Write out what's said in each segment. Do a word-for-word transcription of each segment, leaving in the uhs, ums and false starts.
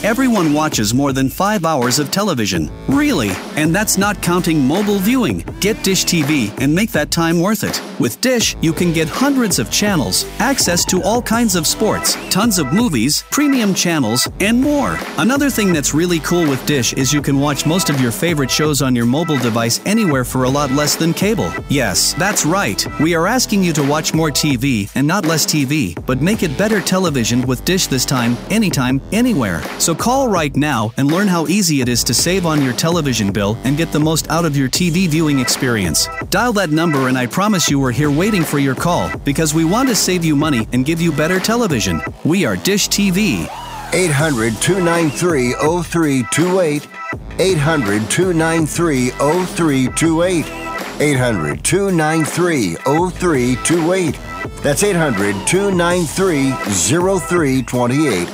Everyone watches more than five hours of television. Really? And that's not counting mobile viewing. Get Dish T V and make that time worth it. With Dish, you can get hundreds of channels, access to all kinds of sports, tons of movies, premium channels, and more. Another thing that's really cool with Dish is you can watch most of your favorite shows on your mobile device anywhere for a lot less than cable. Yes, that's right. We are asking you to watch more T V and not less T V, but make it better television with Dish this time, anytime, anywhere. So call right now and learn how easy it is to save on your television bill and get the most out of your T V viewing experience. Dial that number and I promise you we're here waiting for your call because we want to save you money and give you better television. We are Dish T V. eight hundred, two nine three, oh three two eight. eight hundred, two nine three, oh three two eight. eight hundred, two nine three, oh three two eight. That's eight hundred, two nine three, oh three two eight.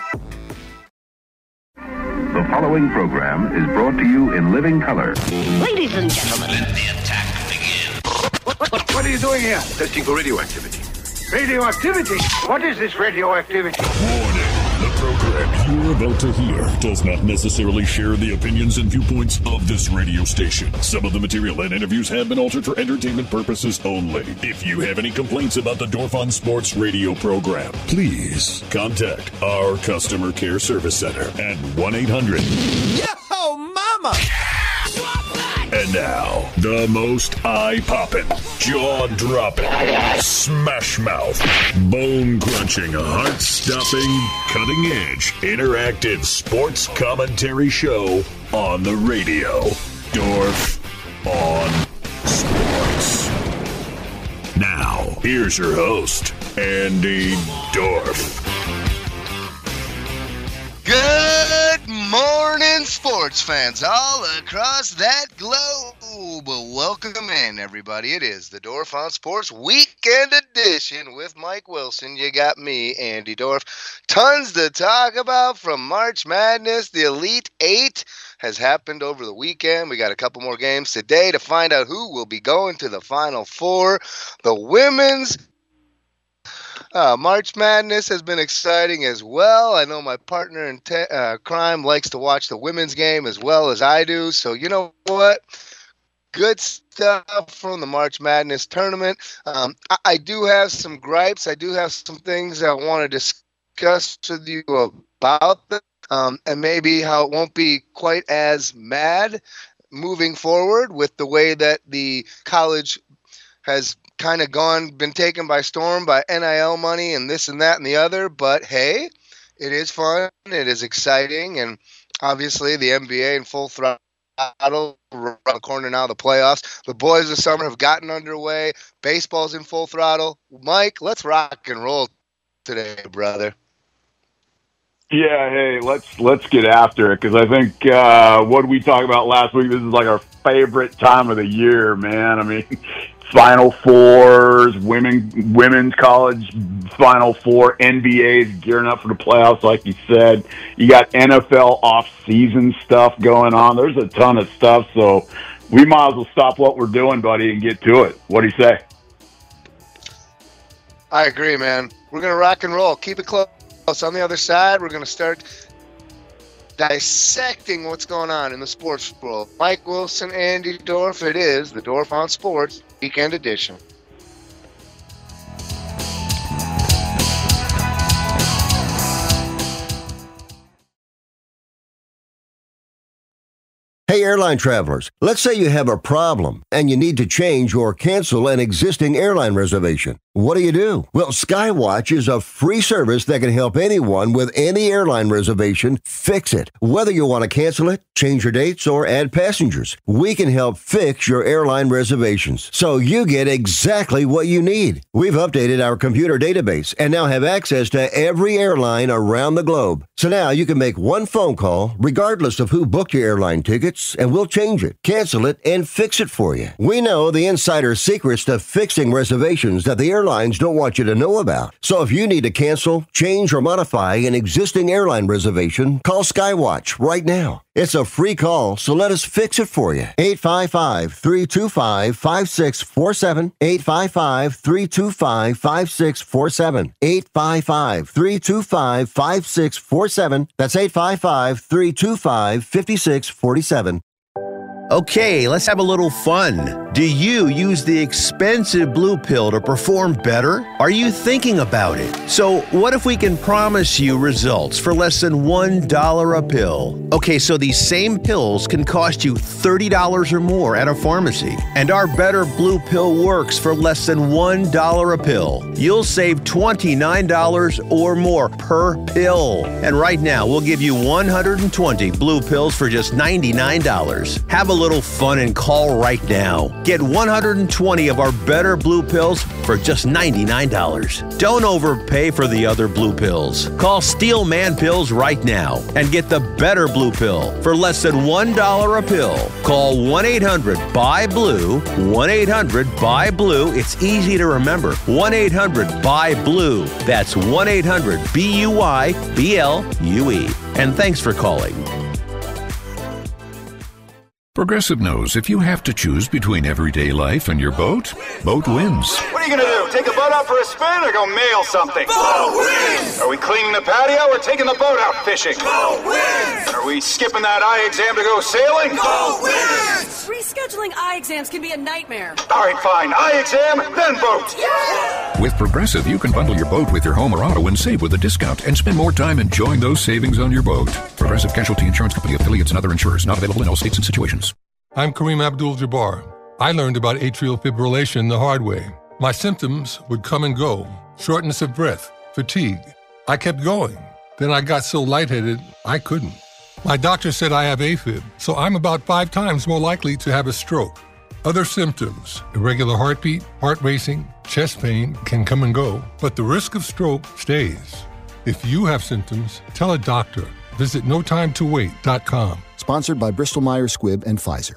The following program is brought to you in living color. Ladies and gentlemen, let the attack begin. What, what, what are you doing here? Testing for radioactivity. Radioactivity? What is this radioactivity? Warning. The program you're about to hear does not necessarily share the opinions and viewpoints of this radio station. Some of the material and interviews have been altered for entertainment purposes only. If you have any complaints about the Dorf on Sports radio program, please contact our customer care service center at one eight hundred. Yo, mama! And now, the most eye-popping, jaw-dropping, smash-mouth, bone-crunching, heart-stopping, cutting-edge, interactive sports commentary show on the radio. Dorf on Sports. Now, here's your host, Andy Dorf. Good morning, sports fans all across that globe. Welcome in, everybody. It is the Dorf on Sports Weekend Edition with Mike Wilson. You got me, Andy Dorf. Tons to talk about from March Madness. The Elite Eight has happened over the weekend. We got a couple more games today to find out who will be going to the Final Four. The women's Uh, March Madness has been exciting as well. I know my partner in te- uh, crime likes to watch the women's game as well as I do. So you know what? Good stuff from the March Madness tournament. Um, I-, I do have some gripes. I do have some things I want to discuss with you about them, um, and maybe how it won't be quite as mad moving forward with the way that the college has kind of gone, been taken by storm by N I L money and this and that and the other. But hey, it is fun. It is exciting. And obviously the N B A in full throttle around the corner now, the playoffs. The boys this summer have gotten underway. Baseball's in full throttle. Mike, let's rock and roll today, brother. Yeah, hey, let's let's get after it because I think uh, what we talked about last week, this is like our favorite time of the year, man. I mean, Final Fours, women, women's college Final Four, N B A's gearing up for the playoffs, like you said. You got N F L off-season stuff going on. There's a ton of stuff, so we might as well stop what we're doing, buddy, and get to it. What do you say? I agree, man. We're going to rock and roll. Keep it close. On the other side, we're going to start dissecting what's going on in the sports world. Mike Wilson, Andy Dorf, it is the Dorf on Sports Weekend Edition. Hey, airline travelers, let's say you have a problem and you need to change or cancel an existing airline reservation. What do you do? Well, Skywatch is a free service that can help anyone with any airline reservation fix it. Whether you want to cancel it, change your dates, or add passengers, we can help fix your airline reservations so you get exactly what you need. We've updated our computer database and now have access to every airline around the globe. So now you can make one phone call, regardless of who booked your airline tickets, us and we'll change it, cancel it, and fix it for you. We know the insider secrets to fixing reservations that the airlines don't want you to know about. So if you need to cancel, change, or modify an existing airline reservation, call Skywatch right now. It's a free call, so let us fix it for you. eight five five, three two five, five six four seven. eight five five, three two five, five six four seven. eight five five, three two five, five six four seven. That's eight five five, three two five, five six four seven. Okay, let's have a little fun. Do you use the expensive blue pill to perform better? Are you thinking about it? So what if we can promise you results for less than one dollar a pill? Okay, so these same pills can cost you thirty dollars or more at a pharmacy. And our Better Blue Pill works for less than one dollar a pill. You'll save twenty-nine dollars or more per pill. And right now, we'll give you one hundred twenty blue pills for just ninety-nine dollars. Have a little fun and call right now. Get one hundred twenty of our Better Blue Pills for just ninety-nine dollars. Don't overpay for the other blue pills. Call Steel Man Pills right now and get the Better Blue Pill for less than one dollar a pill. Call one eight hundred B U Y blue, one eight hundred B U Y blue. It's easy to remember. one eight hundred B U Y blue. That's one eight hundred B U Y B L U E. And thanks for calling. Progressive knows if you have to choose between everyday life and your boat, boat wins. What are you going to do? Take the boat out for a spin or go mail something? Boat wins! Are we cleaning the patio or taking the boat out fishing? Boat wins! Are we skipping that eye exam to go sailing? Boat wins! Rescheduling eye exams can be a nightmare. All right, fine. Eye exam, then boat. Yeah! With Progressive, you can bundle your boat with your home or auto and save with a discount and spend more time enjoying those savings on your boat. Progressive Casualty Insurance Company, affiliates, and other insurers. Not available in all states and situations. I'm Kareem Abdul-Jabbar. I learned about atrial fibrillation the hard way. My symptoms would come and go. Shortness of breath, fatigue. I kept going. Then I got so lightheaded, I couldn't. My doctor said I have AFib, so I'm about five times more likely to have a stroke. Other symptoms, irregular heartbeat, heart racing, chest pain can come and go, but the risk of stroke stays. If you have symptoms, tell a doctor. Visit no time to wait dot com. Sponsored by Bristol Myers Squibb and Pfizer.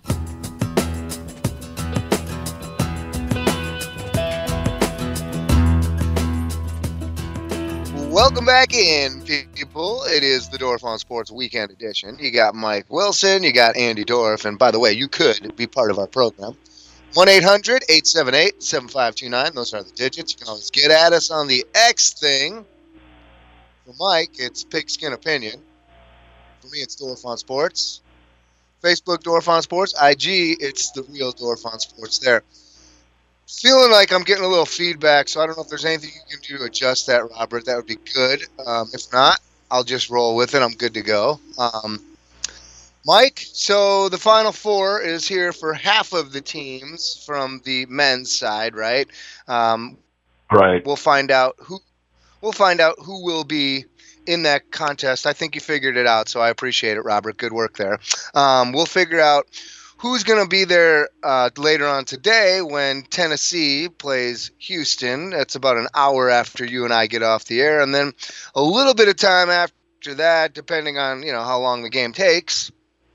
Welcome back in, people. It is the Dorf on Sports Weekend Edition. You got Mike Wilson, you got Andy Dorf, and by the way, you could be part of our program. one eight hundred, eight seven eight, seven five two nine. Those are the digits. You can always get at us on the X thing. For Mike, it's Pigskin Opinion. For me, it's Dorf on Sports. Facebook, Dorf on Sports. I G, it's the real Dorf on Sports there. Feeling like I'm getting a little feedback, so I don't know if there's anything you can do to adjust that, Robert. That would be good. Um, if not, I'll just roll with it. I'm good to go. Um, Mike, so the Final Four is here for half of the teams from the men's side, right? Um, right. We'll find out who. We'll find out who will be in that contest. I think you figured it out, so I appreciate it, Robert. Good work there. Um, we'll figure out who's going to be there uh, later on today when Tennessee plays Houston. That's about an hour after you and I get off the air, and then a little bit of time after that, depending on you know how long the game takes.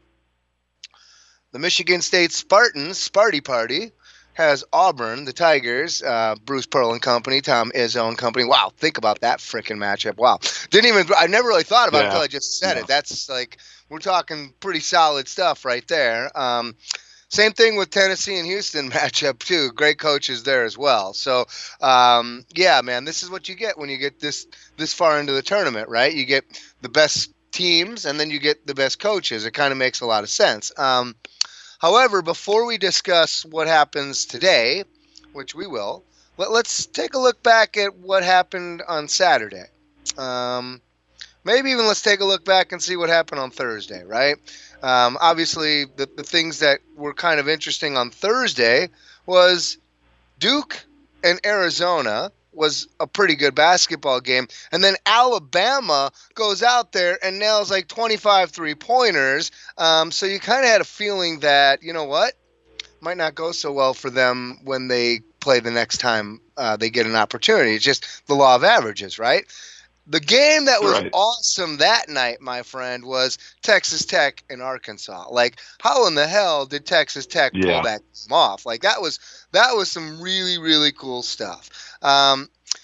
The Michigan State Spartans, Sparty Party, has Auburn, the Tigers, uh, Bruce Pearl and company, Tom Izzo and company. Wow, think about that freaking matchup. Wow. Didn't even, I never really thought about yeah. it until I just said yeah. it. That's like, we're talking pretty solid stuff right there. Um, same thing with Tennessee and Houston matchup too. Great coaches there as well. So, um, yeah, man, this is what you get when you get this, this far into the tournament, right? You get the best teams and then you get the best coaches. It kind of makes a lot of sense. Um, However, before we discuss what happens today, which we will, let, let's take a look back at what happened on Saturday. Um, maybe even let's take a look back and see what happened on Thursday, right? Um, obviously, the, the things that were kind of interesting on Thursday was Duke and Arizona was a pretty good basketball game. And then Alabama goes out there and nails like twenty-five three-pointers. Um, so you kind of had a feeling that, you know what, might not go so well for them when they play the next time uh, they get an opportunity. It's just the law of averages, right? The game that was Right. awesome that night, my friend, was Texas Tech and Arkansas. Like, how in the hell did Texas Tech Yeah. pull that game off? Like, that was that was some really, really cool stuff. Um,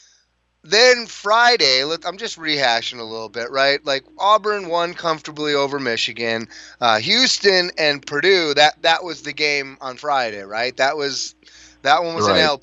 then Friday, let, I'm just rehashing a little bit, right? Like, Auburn won comfortably over Michigan. Uh, Houston and Purdue, that that was the game on Friday, right? That was that one was Right. an L.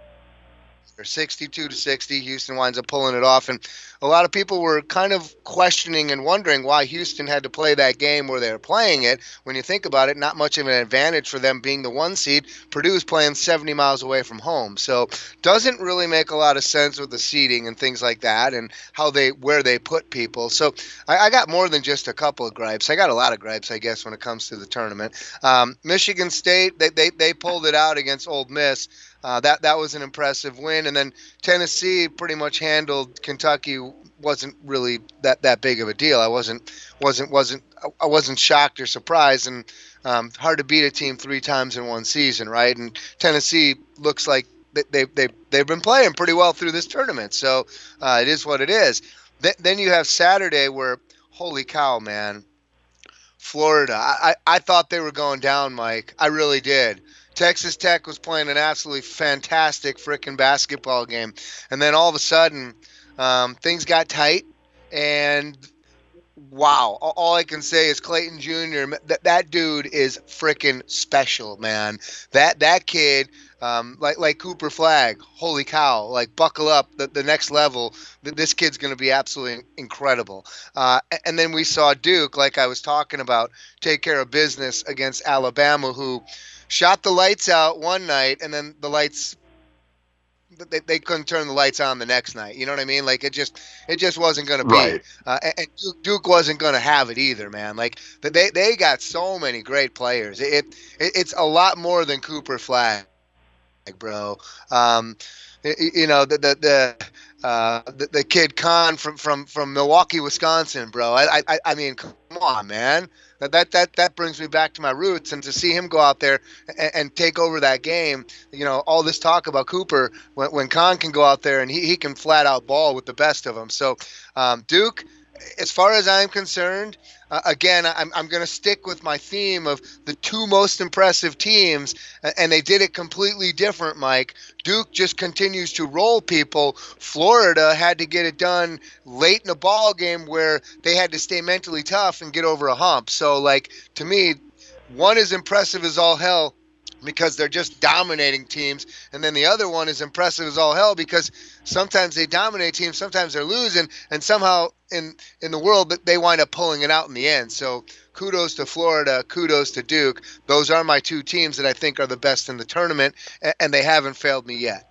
sixty-two to sixty. Houston winds up pulling it off, and a lot of people were kind of questioning and wondering why Houston had to play that game where they were playing it. When you think about it, not much of an advantage for them being the one seed. Purdue's playing seventy miles away from home, so doesn't really make a lot of sense with the seeding and things like that, and how they where they put people. So I, I got more than just a couple of gripes. I got a lot of gripes, I guess, when it comes to the tournament. Um, Michigan State, they, they they pulled it out against Ole Miss. Uh, that that was an impressive win, and then Tennessee pretty much handled Kentucky. Wasn't really that, that big of a deal. I wasn't wasn't wasn't I wasn't shocked or surprised, and um, hard to beat a team three times in one season, right? And Tennessee looks like they they they they've been playing pretty well through this tournament, so uh, it is what it is. Th- then you have Saturday where, holy cow, man, Florida. I, I I thought they were going down, Mike. I really did. Texas Tech was playing an absolutely fantastic freaking basketball game. And then all of a sudden, um, things got tight. And, wow, all I can say is Clayton Junior, that, that dude is freaking special, man. That that kid, um, like like Cooper Flagg, holy cow, like buckle up, the, the next level. This kid's going to be absolutely incredible. Uh, and then we saw Duke, like I was talking about, take care of business against Alabama, who shot the lights out one night, and then the lights they, they couldn't turn the lights on the next night. You know what I mean? Like, it just it just wasn't going to be. Right. Uh, and Duke, Duke wasn't going to have it either, man. Like, they they got so many great players. It, it it's a lot more than Cooper Flagg, bro. Um, you, you know the the the, uh, the the kid Khan from from from Milwaukee, Wisconsin, bro. I I I mean, come on, man. That, that that that brings me back to my roots, and to see him go out there and, and take over that game, you know, all this talk about Cooper, when, when Khan can go out there and he, he can flat out ball with the best of them. So um, Duke, as far as I'm concerned, uh, again, I'm I'm going to stick with my theme of the two most impressive teams, and they did it completely different, Mike. Duke just continues to roll people. Florida had to get it done late in the ball game where they had to stay mentally tough and get over a hump. So, like, to me, one is impressive as all hell because they're just dominating teams, and then the other one is impressive as all hell because sometimes they dominate teams, sometimes they're losing, and somehow in in the world they wind up pulling it out in the end. So kudos to Florida, kudos to Duke. Those are my two teams that I think are the best in the tournament, and they haven't failed me yet.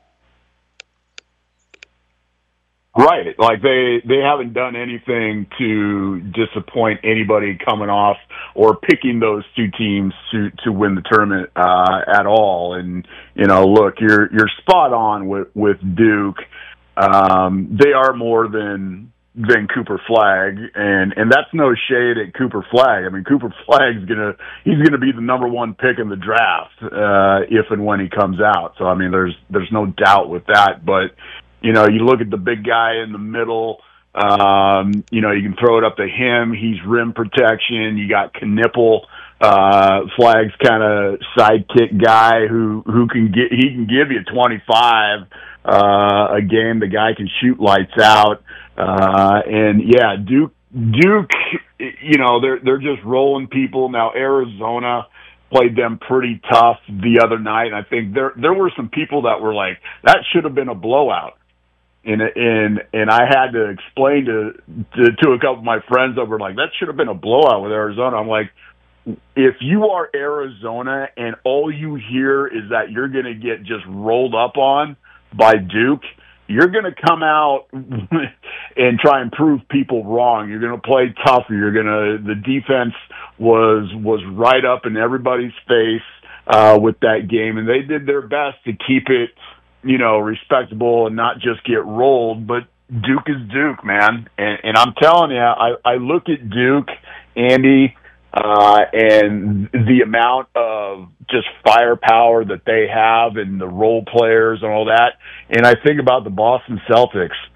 Right. Like, they, they haven't done anything to disappoint anybody coming off or picking those two teams to, to win the tournament uh, at all. And, you know, look, you're you're spot on with, with Duke. Um, they are more than than Cooper Flagg, and, and that's no shade at Cooper Flagg. I mean, Cooper Flagg's gonna he's gonna be the number one pick in the draft uh, if and when he comes out. So I mean, there's there's no doubt with that. But you know, you look at the big guy in the middle. Um, you know, you can throw it up to him. He's rim protection. You got Knipple, uh, Flagg's kind of sidekick guy who who can get he can give you twenty-five uh, a game. The guy can shoot lights out. Uh, and yeah, Duke Duke, you know, they're they're just rolling people now. Arizona played them pretty tough the other night. And I think there there were some people that were like, that should have been a blowout. And and and I had to explain to, to to a couple of my friends that were like, that should have been a blowout with Arizona. I'm like, if you are Arizona and all you hear is that you're going to get just rolled up on by Duke, you're going to come out and try and prove people wrong. You're going to play tougher. You're going to. The defense was was right up in everybody's face uh, with that game, and they did their best to keep it, you know, respectable and not just get rolled. But Duke is Duke, man. And, and I'm telling you, I, I look at Duke, Andy, uh, and the amount of just firepower that they have and the role players and all that. And I think about the Boston Celtics.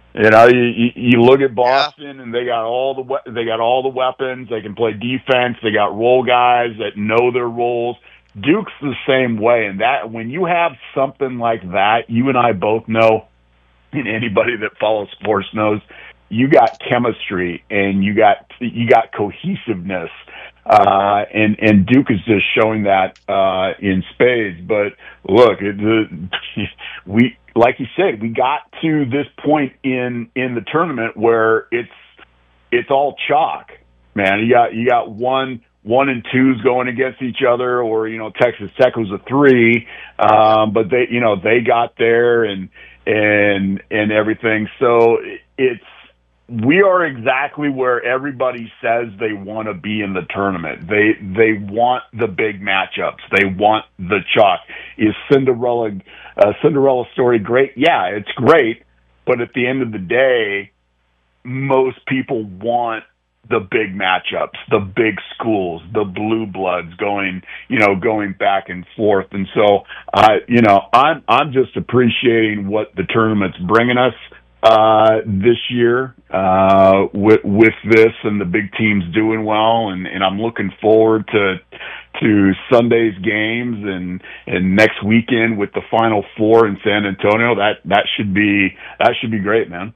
You know, you, you, you look at Boston, yeah. and they got all the we- they got all the weapons. They can play defense. They got role guys that know their roles. Duke's the same way, and that when you have something like that, you and I both know, and anybody that follows sports knows, you got chemistry and you got you got cohesiveness, uh, and and Duke is just showing that uh, in spades. But look, it, the, we. Like you said, we got to this point in, in the tournament where it's it's all chalk, man. You got you got one one and twos going against each other, or you know Texas Tech was a three, um, but they you know they got there and and and everything. So it's we are exactly where everybody says they want to be in the tournament. They they want the big matchups. They want the chalk. Is Cinderella uh, Cinderella story great? Yeah, it's great. But at the end of the day, most people want the big matchups, the big schools, the blue bloods going, you know, going back and forth. And so, uh, you know, I'm I'm just appreciating what the tournament's bringing us uh this year uh with with this and the big teams doing well, and and I'm looking forward to to Sunday's games and and next weekend with the Final Four in San Antonio. That that should be that should be great, man.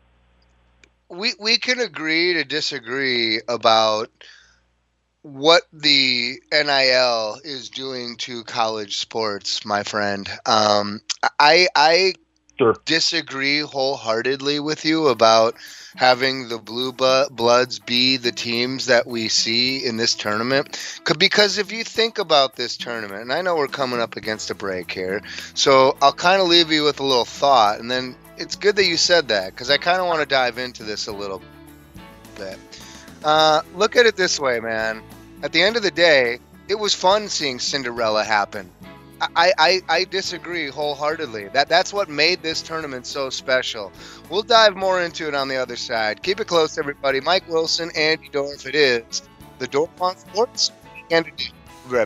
We we can agree to disagree about what the N I L is doing to college sports, my friend. Um I I Sure. disagree wholeheartedly with you about having the Blue Bloods be the teams that we see in this tournament. Because if you think about this tournament, and I know we're coming up against a break here, so I'll kind of leave you with a little thought, and then it's good that you said that, because I kind of want to dive into this a little bit. Uh, look at it this way, man. At the end of the day, it was fun seeing Cinderella happen. I, I, I disagree wholeheartedly. That that's what made this tournament so special. We'll dive more into it on the other side. Keep it close, everybody. Mike Wilson, Andy Dorf. It is the Dorf on Sports and Rep.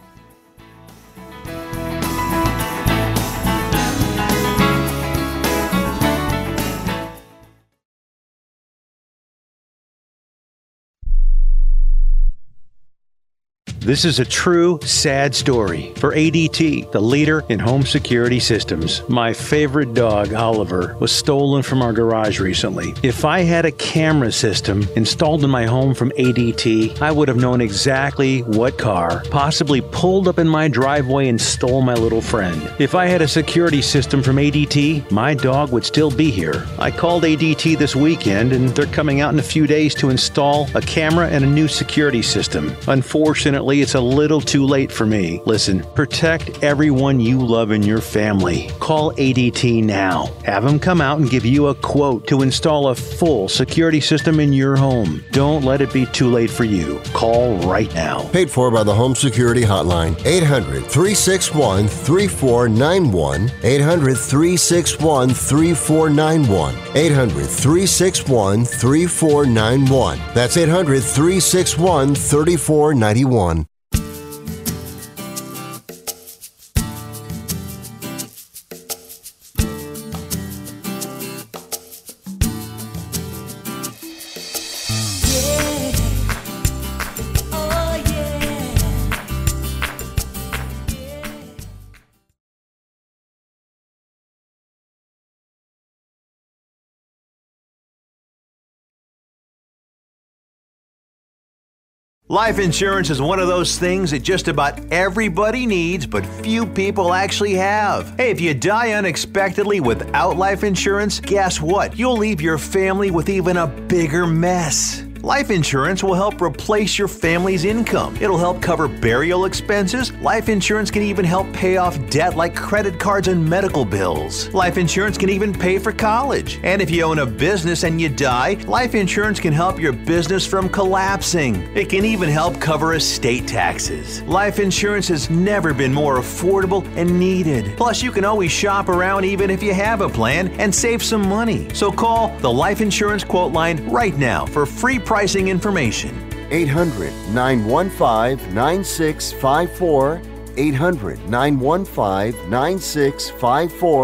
This is a true, sad story for A D T, the leader in home security systems. My favorite dog, Oliver, was stolen from our garage recently. If I had a camera system installed in my home from A D T, I would have known exactly what car possibly pulled up in my driveway and stole my little friend. If I had a security system from A D T, my dog would still be here. I called A D T this weekend, and they're coming out in a few days to install a camera and a new security system. Unfortunately, it's a little too late for me. Listen, protect everyone you love in your family. Call A D T now. Have them come out and give you a quote to install a full security system in your home. Don't let it be too late for you. Call right now. Paid for by the Home Security Hotline. eight hundred, three six one, three four nine one. eight hundred, three six one, three four nine one. eight hundred, three six one, three four nine one. That's eight hundred, three six one, three four nine one. Life insurance is one of those things that just about everybody needs, but few people actually have. Hey, if you die unexpectedly without life insurance, guess what? You'll leave your family with even a bigger mess. Life insurance will help replace your family's income. It'll help cover burial expenses. Life insurance can even help pay off debt like credit cards and medical bills. Life insurance can even pay for college. And if you own a business and you die, life insurance can help your business from collapsing. It can even help cover estate taxes. Life insurance has never been more affordable and needed. Plus, you can always shop around even if you have a plan and save some money. So call the Life Insurance Quote Line right now for free pricing information. eight hundred, nine one five, nine six five four. eight hundred, nine one five, nine six five four.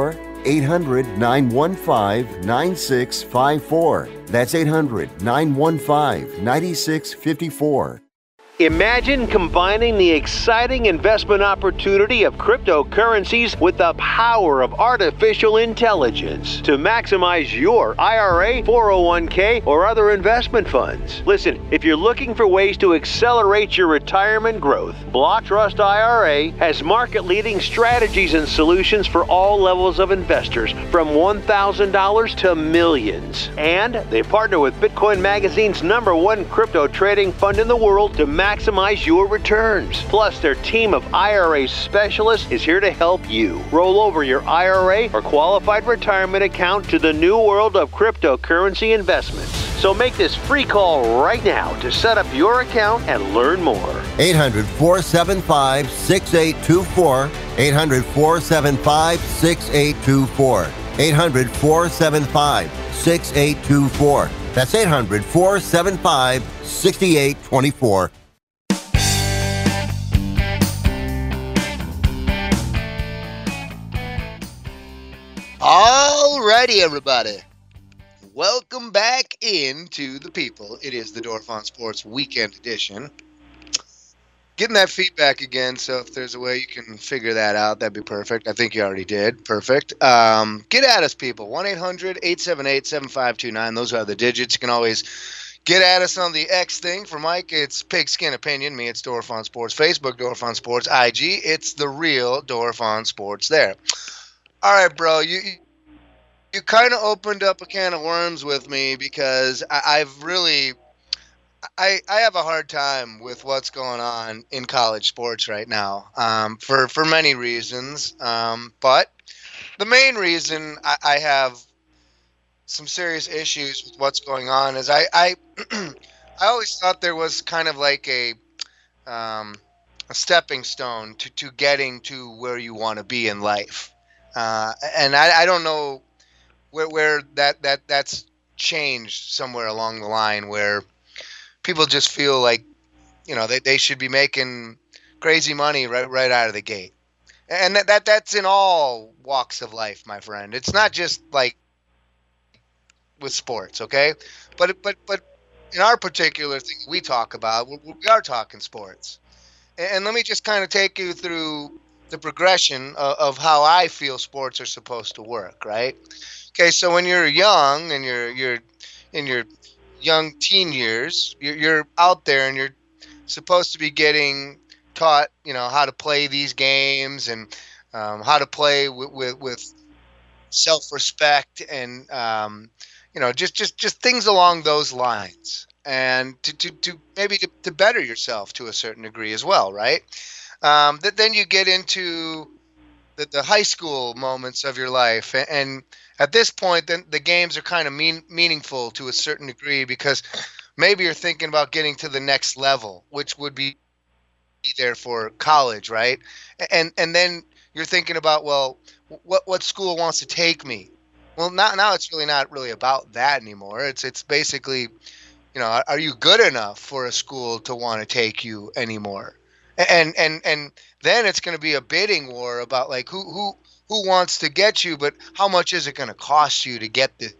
eight hundred, nine one five, nine six five four. That's eight hundred, nine one five, nine six five four. Imagine combining the exciting investment opportunity of cryptocurrencies with the power of artificial intelligence to maximize your I R A, four oh one k, or other investment funds. Listen, if you're looking for ways to accelerate your retirement growth, Block Trust I R A has market-leading strategies and solutions for all levels of investors, from one thousand dollars to millions. And they partner with Bitcoin Magazine's number one crypto trading fund in the world to maximize your returns. Plus, their team of I R A specialists is here to help you roll over your I R A or qualified retirement account to the new world of cryptocurrency investments. So make this free call right now to set up your account and learn more. eight hundred, four seven five, six eight two four. eight hundred, four seven five, six eight two four. eight hundred, four seven five, six eight two four. That's eight hundred, four seven five, six eight two four. Alrighty, everybody. Welcome back into the people. It is the Dorfon Sports Weekend Edition. Getting that feedback again, so if there's a way you can figure that out, that'd be perfect. I think you already did. Perfect. Um, get at us, people. one eight hundred, eight seven eight, seven five two nine. Those are the digits. You can always get at us on the X thing. For Mike, it's Pigskin Opinion. Me, it's Dorfon Sports. Facebook, Dorfon Sports. I G, it's the real Dorfon Sports there. All right, bro, you you kind of opened up a can of worms with me because I, I've really I I have a hard time with what's going on in college sports right now, um, for for many reasons. Um, but the main reason I, I have some serious issues with what's going on is I I I always thought there was kind of like a um, a stepping stone to to getting to where you want to be in life. Uh, and I, I don't know where where that, that that's changed somewhere along the line where people just feel like, you know, they, they should be making crazy money right right out of the gate. And that, that that's in all walks of life, my friend. It's not just like with sports, okay? But but but in our particular thing we talk about, we, we are talking sports. And, and let me just kind of take you through the progression of, of how I feel sports are supposed to work, right? Okay, so when you're young and you're you're in your young teen years, you're, you're out there and you're supposed to be getting taught, you know, how to play these games and um, how to play with with, with self-respect and um, you know, just just just things along those lines, and to to, to maybe to, to better yourself to a certain degree as well, right? Um, that then you get into the, the high school moments of your life, and, and at this point, then the games are kind of mean, meaningful to a certain degree because maybe you're thinking about getting to the next level, which would be there for college, right? And and then you're thinking about, well, what what school wants to take me? Well, now now it's really not really about that anymore. It's it's basically, you know, are you good enough for a school to want to take you anymore? And and and then it's going to be a bidding war about like who who who wants to get you, but how much is it going to cost you to get this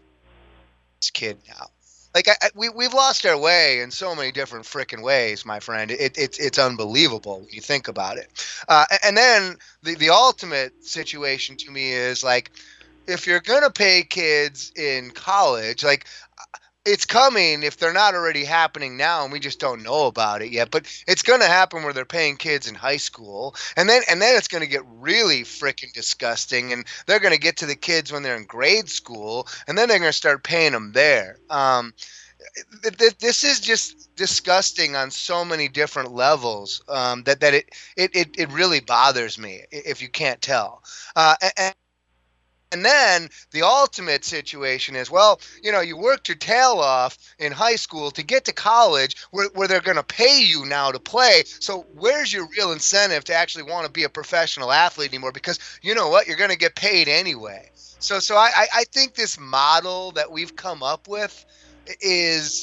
kid now? Like I, I, we we've lost our way in so many different frickin' ways, my friend. It it's it's unbelievable when you think about it. Uh, and then the the ultimate situation to me is like, if you're going to pay kids in college, like, it's coming if they're not already happening now and we just don't know about it yet. But it's going to happen where they're paying kids in high school. And then and then it's going to get really freaking disgusting. And they're going to get to the kids when they're in grade school. And then they're going to start paying them there. Um, th- th- this is just disgusting on so many different levels um, that, that it, it, it, it really bothers me, if you can't tell. Uh, and, And then the ultimate situation is, well, you know, you worked your tail off in high school to get to college where, where they're going to pay you now to play. So where's your real incentive to actually want to be a professional athlete anymore? Because you know what? You're going to get paid anyway. So so I, I think this model that we've come up with is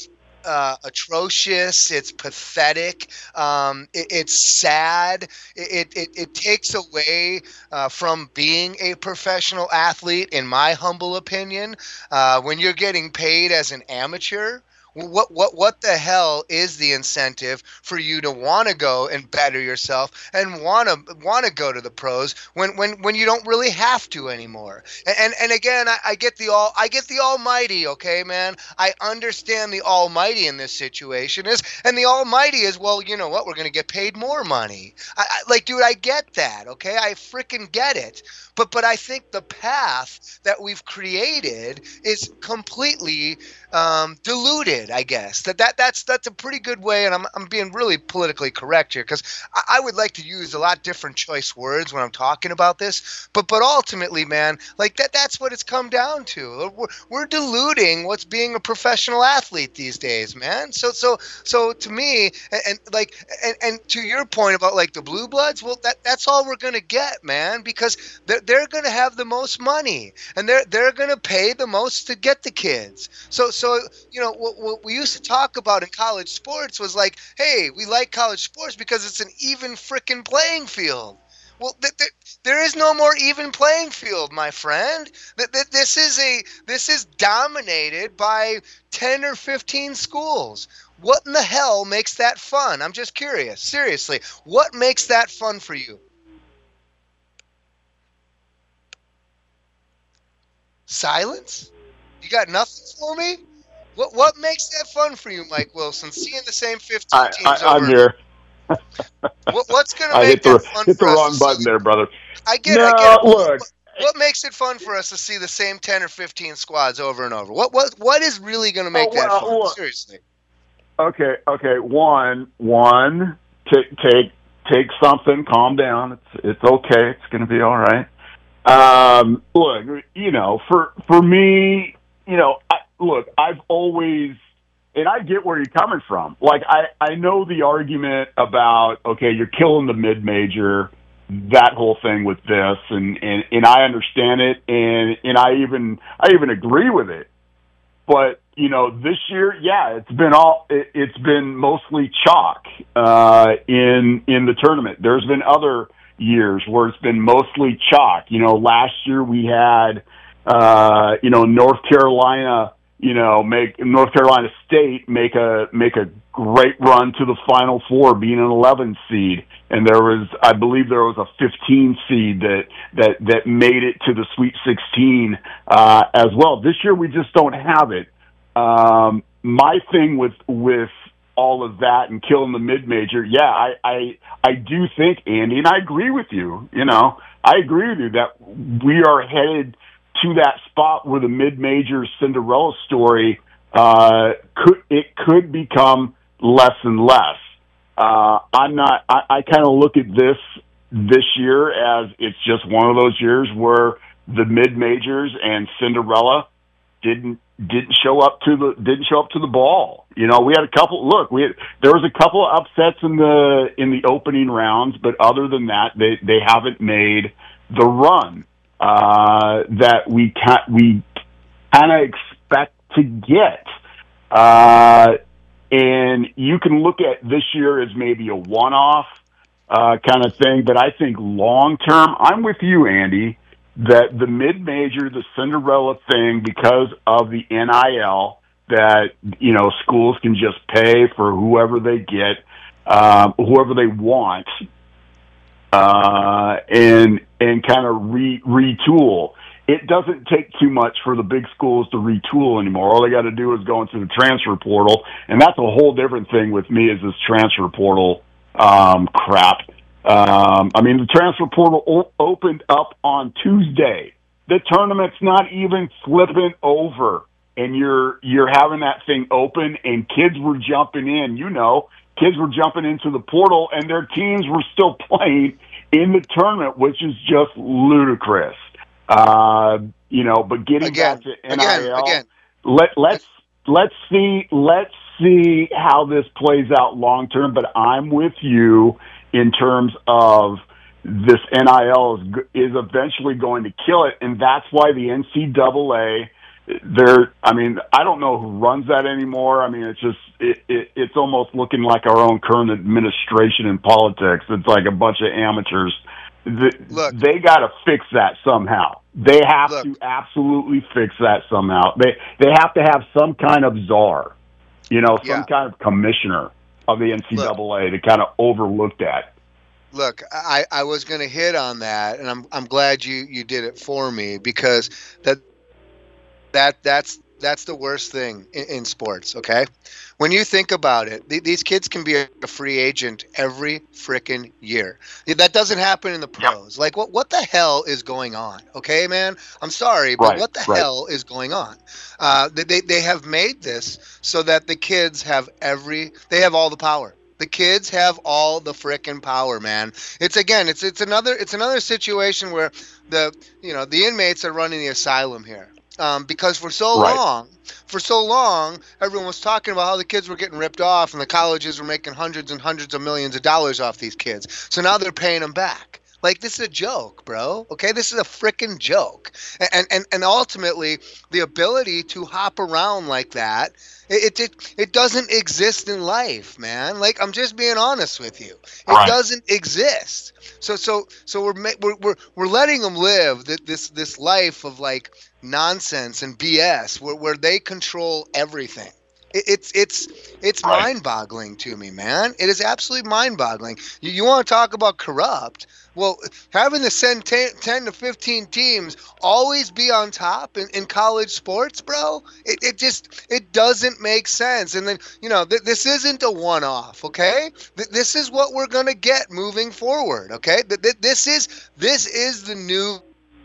uh, atrocious. It's pathetic. Um, it, it's sad. It, it, it takes away uh, from being a professional athlete, in my humble opinion. Uh, when you're getting paid as an amateur, What what what the hell is the incentive for you to want to go and better yourself and want to want to go to the pros when, when, when you don't really have to anymore? And and, and again, I, I get the all I get the almighty, okay, man. I understand the almighty in this situation is, and the almighty is, well, you know what? We're gonna get paid more money. I, I like, dude, I get that, okay? I freaking get it. But but I think the path that we've created is completely um, diluted. I guess that, that that's that's a pretty good way, and I'm I'm being really politically correct here because I, I would like to use a lot different choice words when I'm talking about this. But but ultimately, man, like that that's what it's come down to. We're, we're diluting what's being a professional athlete these days, man. So so so to me, and, and like and, and to your point about like the blue bloods, well, that that's all we're gonna get, man, because they're they're gonna have the most money and they're they're gonna pay the most to get the kids. So so you know what, what we used to talk about in college sports was like, hey, we like college sports because it's an even frickin' playing field. Well, th- th- there is no more even playing field, my friend. Th- th- this is a this is dominated by ten or fifteen schools. What in the hell makes that fun? I'm just curious. Seriously, what makes that fun for you? Silence? You got nothing for me? What what makes that fun for you, Mike Wilson? Seeing the same fifteen I, teams I, over. I'm here. what, what's going to I make hit the, that fun hit for the us? wrong button there, brother. I get no, it. I get it. Look. What, what makes it fun for us to see the same ten or fifteen squads over and over? What what what is really going to make oh, well, that fun? Look. Seriously. Okay, okay. One, one. Take take take something. Calm down. It's it's okay. It's going to be all right. Um, look, you know, for for me, you know, I, look, I've always, and I get where you're coming from. Like, I, I know the argument about, okay, you're killing the mid-major, that whole thing with this, and, and, and I understand it, and, and I even I even agree with it. But, you know, this year, yeah, it's been all it, it's been mostly chalk uh, in in the tournament. There's been other years where it's been mostly chalk. You know, last year we had, uh, you know, North Carolina, you know, make North Carolina State make a make a great run to the Final Four, being an eleven seed, and there was, I believe, there was a fifteen seed that that that made it to the Sweet sixteen uh, as well. This year we just don't have it. Um, my thing with with all of that and killing the mid-major, yeah, I, I I do think, Andy, and I agree with you, you know, I agree with you that we are headed to that spot where the mid-major Cinderella story, uh, could it could become less and less. Uh, I'm not, I, I kind of look at this this year as it's just one of those years where the mid-majors and Cinderella didn't didn't show up to the didn't show up to the ball. You know, we had a couple. Look, we had, there was a couple of upsets in the in the opening rounds, but other than that, they they haven't made the run uh, that we can we kind of expect to get. Uh, and you can look at this year as maybe a one-off uh, kind of thing, but I think long term, I'm with you, Andy, that the mid-major, the Cinderella thing, because of the N I L, that, you know, schools can just pay for whoever they get, um, whoever they want, uh, and and kind of re- retool. It doesn't take too much for the big schools to retool anymore. All they got to do is go into the transfer portal, and that's a whole different thing with me, is this transfer portal um, crap. Um, I mean, the transfer portal o- opened up on Tuesday. The tournament's not even flipping over, and you're you're having that thing open, and kids were jumping in. You know, kids were jumping into the portal, and their teams were still playing in the tournament, which is just ludicrous. Uh, you know, but getting again, back to N I L, again, again. let let's let's see let's see how this plays out long term. But I'm with you in terms of this N I L is, is eventually going to kill it, and that's why the N C double A there, I mean, I don't know who runs that anymore. I mean, it's just, it, it, it's almost looking like our own current administration in politics. It's like a bunch of amateurs. The, look, they got to fix that somehow. They have look, to absolutely fix that somehow. They they have to have some kind of czar, you know, some yeah. kind of commissioner of the N C double A look, to kind of overlook that. Look, I, I was going to hit on that, and I'm I'm glad you, you did it for me, because that that that's that's the worst thing in, in sports. Okay, when you think about it, th- these kids can be a, a free agent every frickin' year. That doesn't happen in the pros. Yep. Like, what what the hell is going on? Okay, man, I'm sorry, but right, what the right. hell is going on? Uh, they they have made this so that the kids have every they have all the power. The kids have all the frickin' power, man. It's again, it's it's another it's another situation where the you know the inmates are running the asylum here. Um, because for so right. long, for so long, everyone was talking about how the kids were getting ripped off and the colleges were making hundreds and hundreds of millions of dollars off these kids. So now they're paying them back. Like, this is a joke, bro. Okay, this is a freaking joke. And and and ultimately, the ability to hop around like that, it it it doesn't exist in life, man. Like, I'm just being honest with you. It right. doesn't exist. So so so we're we're we're we're letting them live this this life of like nonsense and B S where where they control everything. It's it's it's right. mind-boggling to me, man. It is absolutely mind-boggling. You, you want to talk about corrupt? Well, having to send ten, ten to fifteen teams always be on top in, in college sports, bro, it, it just it doesn't make sense. And then, you know, th- this isn't a one-off, okay? Th- this is what we're going to get moving forward, okay? Th- th- this is this is the new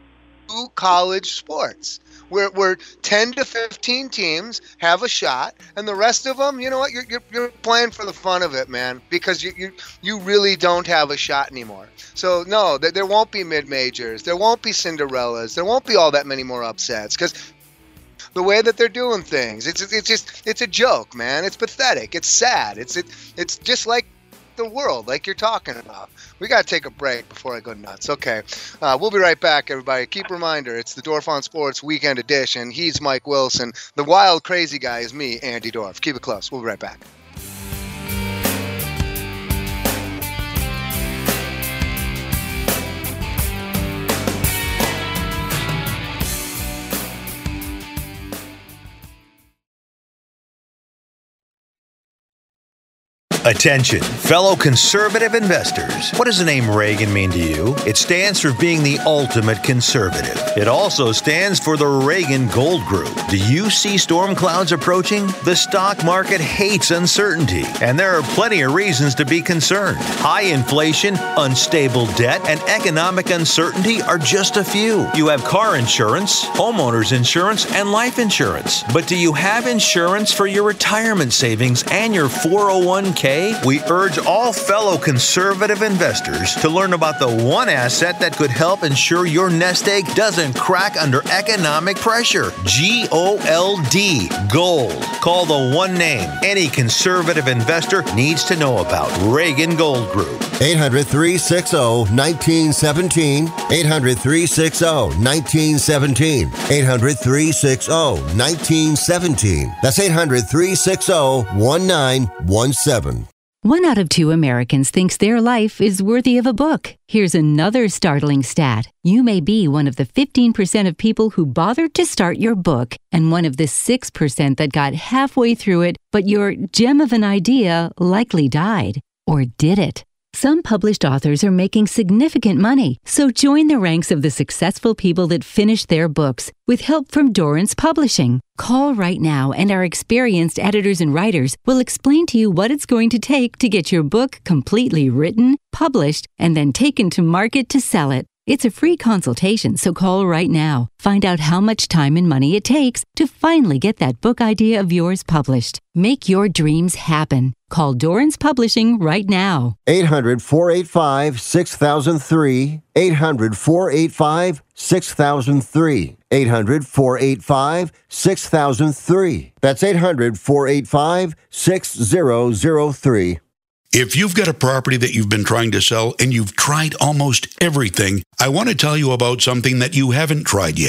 college sports. Where, where ten to fifteen teams have a shot, and the rest of them, you know what, you're, you're, you're playing for the fun of it, man, because you, you you really don't have a shot anymore. So, no, there, there won't be mid-majors. There won't be Cinderellas. There won't be all that many more upsets, because the way that they're doing things, it's it's just, it's a joke, man. It's pathetic. It's sad. It's it, it's just like the world, like you're talking about. We got to take a break before I go nuts. Okay. Uh, we'll be right back, everybody. Keep a reminder, it's the Dorf on Sports Weekend Edition. He's Mike Wilson. The wild, crazy guy is me, Andy Dorf. Keep it close. We'll be right back. Attention, fellow conservative investors. What does the name Reagan mean to you? It stands for being the ultimate conservative. It also stands for the Reagan Gold Group. Do you see storm clouds approaching? The stock market hates uncertainty, and there are plenty of reasons to be concerned. High inflation, unstable debt, and economic uncertainty are just a few. You have car insurance, homeowners insurance, and life insurance. But do you have insurance for your retirement savings and your four oh one k? We urge all fellow conservative investors to learn about the one asset that could help ensure your nest egg doesn't crack under economic pressure. G O L D, Gold. Call the one name any conservative investor needs to know about. Reagan Gold Group. eight hundred, three six zero, one nine one seven. eight hundred, three six zero, one nine one seven. eight hundred, three six zero, one nine one seven. That's eight hundred, three six zero, one nine one seven. One out of two Americans thinks their life is worthy of a book. Here's another startling stat. You may be one of the fifteen percent of people who bothered to start your book and one of the six percent that got halfway through it, but your gem of an idea likely died. Or did it? Some published authors are making significant money, so join the ranks of the successful people that finish their books with help from Dorrance Publishing. Call right now and our experienced editors and writers will explain to you what it's going to take to get your book completely written, published, and then taken to market to sell it. It's a free consultation, so call right now. Find out how much time and money it takes to finally get that book idea of yours published. Make your dreams happen. Call Dorrance Publishing right now. eight hundred, four eight five, six thousand three. eight hundred, four eight five, six thousand three. eight hundred, four eight five, six thousand three. That's eight hundred, four eight five, six thousand three. If you've got a property that you've been trying to sell and you've tried almost everything, I want to tell you about something that you haven't tried yet.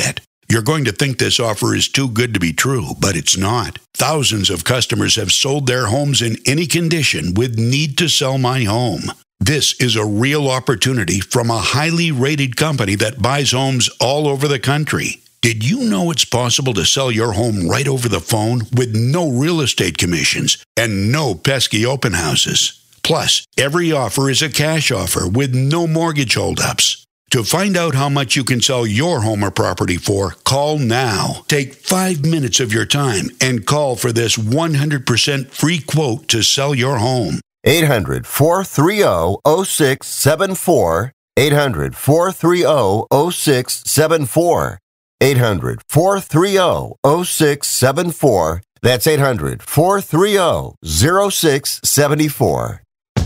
You're going to think this offer is too good to be true, but it's not. Thousands of customers have sold their homes in any condition with Need to Sell My Home. This is a real opportunity from a highly rated company that buys homes all over the country. Did you know it's possible to sell your home right over the phone with no real estate commissions and no pesky open houses? Plus, every offer is a cash offer with no mortgage holdups. To find out how much you can sell your home or property for, call now. Take five minutes of your time and call for this one hundred percent free quote to sell your home. eight hundred, four three zero, zero six seven four. eight hundred, four three zero, zero six seven four. eight hundred, four three zero, zero six seven four. That's eight hundred, four three zero, zero six seven four.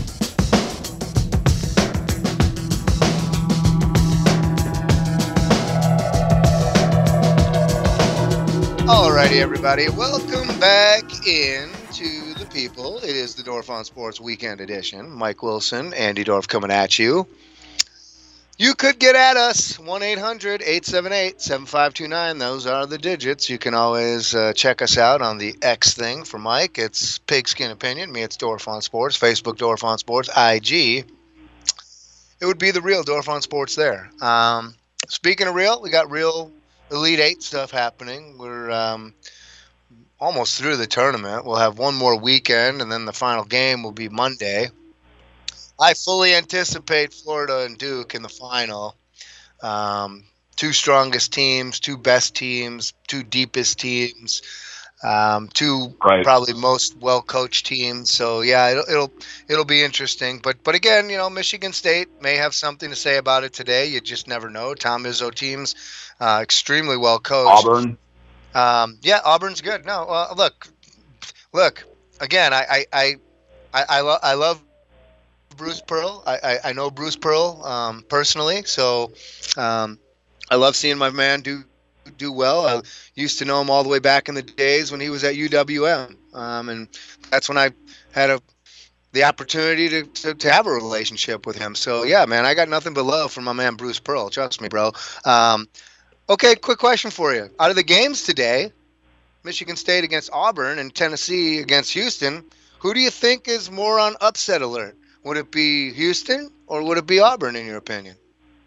Alrighty, everybody. Welcome back in to the people. It is the Dorf on Sports Weekend Edition. Mike Wilson, Andy Dorf coming at you. You could get at us, one eight hundred, eight seven eight, seven five two nine. Those are the digits. You can always uh, check us out on the X thing for Mike. It's Pigskin Opinion. Me, it's Dorf on Sports. Facebook, Dorf on Sports. I G. It would be the real Dorf on Sports there. Um, speaking of real, we got real Elite Eight stuff happening. We're um, almost through the tournament. We'll have one more weekend, and then the final game will be Monday. I fully anticipate Florida and Duke in the final. Um, two strongest teams, two best teams, two deepest teams, um, two right. probably most well-coached teams. So yeah, it'll it'll it'll be interesting. But but again, you know, Michigan State may have something to say about it today. You just never know. Tom Izzo teams. Uh, extremely well coached. Auburn. Um, yeah, Auburn's good. No, uh, look, look. Again, I, I, I, I, I, lo- I love Bruce Pearl. I, I, I know Bruce Pearl um, personally, so um, I love seeing my man do do well. I used to know him all the way back in the days when he was at U W M, um, and that's when I had a the opportunity to, to, to have a relationship with him. So yeah, man, I got nothing but love for my man Bruce Pearl. Trust me, bro. Um, Okay, quick question for you. Out of the games today, Michigan State against Auburn and Tennessee against Houston, who do you think is more on upset alert? Would it be Houston or would it be Auburn, in your opinion?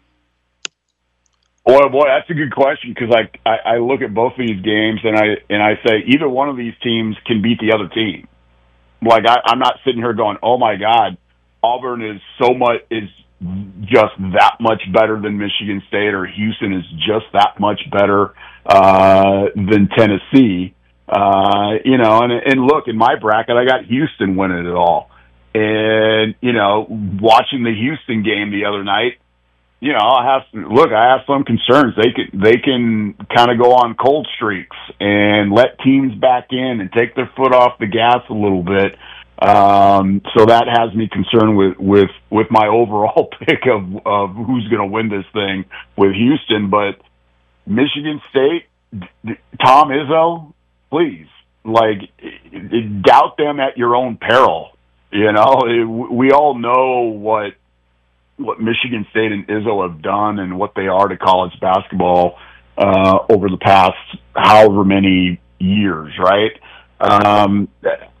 Boy, boy, that's a good question because I, I I look at both of these games and I and I say either one of these teams can beat the other team. Like I, I'm not sitting here going, oh my God, Auburn is so much is. just that much better than Michigan State, or Houston is just that much better uh, than Tennessee. Uh, you know, and, and look, in my bracket, I got Houston winning it all. And, you know, watching the Houston game the other night, you know, I have look, I have some concerns. They can, they can kind of go on cold streaks and let teams back in and take their foot off the gas a little bit. Um, so that has me concerned with, with, with my overall pick of, of who's going to win this thing with Houston. But Michigan State, Tom Izzo, please, like, doubt them at your own peril. You know, it, we all know what, what Michigan State and Izzo have done and what they are to college basketball, uh, over the past however many years, right? Um,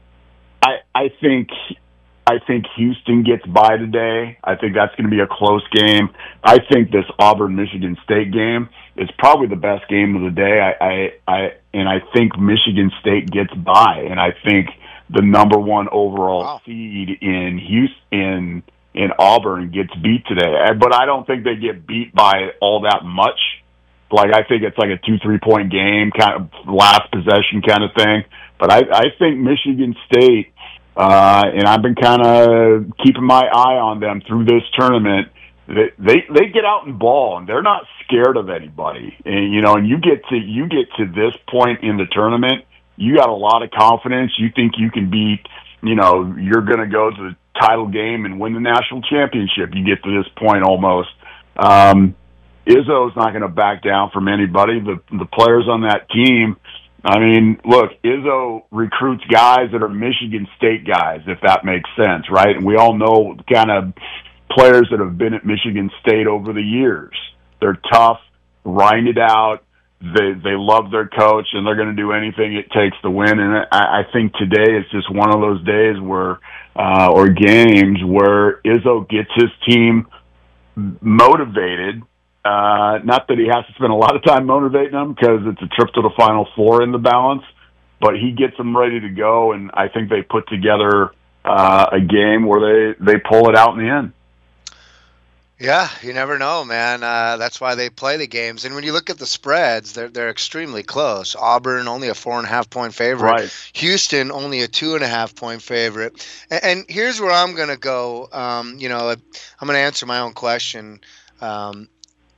I, I think I think Houston gets by today. I think that's going to be a close game. I think this Auburn-Michigan State game is probably the best game of the day. I, I, I and I think Michigan State gets by, and I think the number one overall wow. seed in Houston in in Auburn gets beat today. But I don't think they get beat by all that much. Like I think it's like a two three point game, kind of last possession kind of thing. But I, I think Michigan State, uh, and I've been kind of keeping my eye on them through this tournament. They, they they get out and ball, and they're not scared of anybody. And you know, and you get to you get to this point in the tournament, you got a lot of confidence. You think you can beat. You know, you're going to go to the title game and win the national championship. You get to this point almost. Um, Izzo's not going to back down from anybody. The the players on that team. I mean, look, Izzo recruits guys that are Michigan State guys, if that makes sense, right? And we all know the kind of players that have been at Michigan State over the years. They're tough, grind it out, they they love their coach, and they're going to do anything it takes to win. And I, I think today is just one of those days where, uh, or games where Izzo gets his team motivated. Uh, not that he has to spend a lot of time motivating them because it's a trip to the Final Four in the balance, but he gets them ready to go, and I think they put together uh, a game where they, they pull it out in the end. Yeah, you never know, man. Uh, that's why they play the games. And when you look at the spreads, they're they're extremely close. Auburn only a four and a half point favorite. Right. Houston only a two and a half point favorite. And, and here's where I'm gonna go. Um, you know, I'm gonna answer my own question. Um,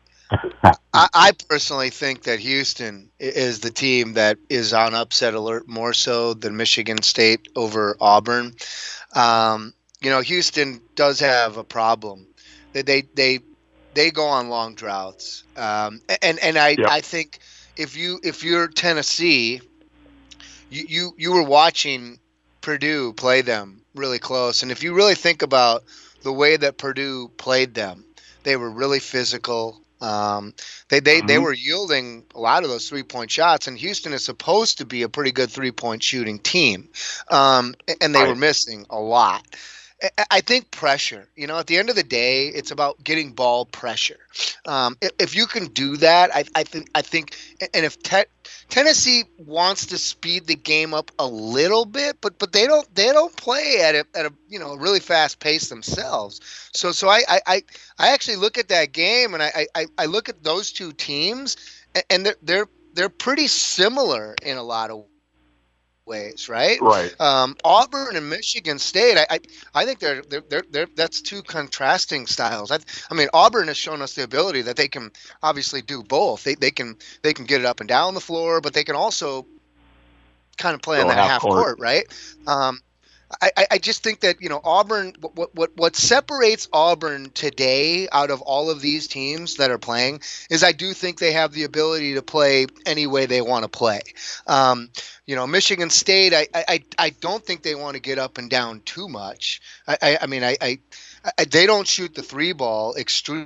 I, I personally think that Houston is the team that is on upset alert more so than Michigan State over Auburn. Um, you know, Houston does have a problem. They they they, they go on long droughts, um, and and I, yep. I think if you if you're Tennessee, you, you you were watching Purdue play them really close, and if you really think about the way that Purdue played them, they were really physical. Um, they they, mm-hmm. they were yielding a lot of those three point shots, and Houston is supposed to be a pretty good three point shooting team, um, and they right. were missing a lot. I think pressure, you know, at the end of the day, it's about getting ball pressure. Um, if, if you can do that, I, I think, I think, and if te- Tennessee wants to speed the game up a little bit, but but they don't they don't play at a at a you know really fast pace themselves. So so I I, I actually look at that game and I, I, I look at those two teams and they're they're they're pretty similar in a lot of ways, right? Right. Um, Auburn and Michigan State, I, I, I think they're, they're, they're, they're, that's two contrasting styles. I, I mean, Auburn has shown us the ability that they can obviously do both. They, they can, they can get it up and down the floor, but they can also kind of play Go on that half half court, court right? Um, I, I just think that, you know, Auburn, what, what what separates Auburn today out of all of these teams that are playing is I do think they have the ability to play any way they want to play. Um, you know, Michigan State, I, I, I don't think they want to get up and down too much. I, I, I mean, I, I, I they don't shoot the three ball extremely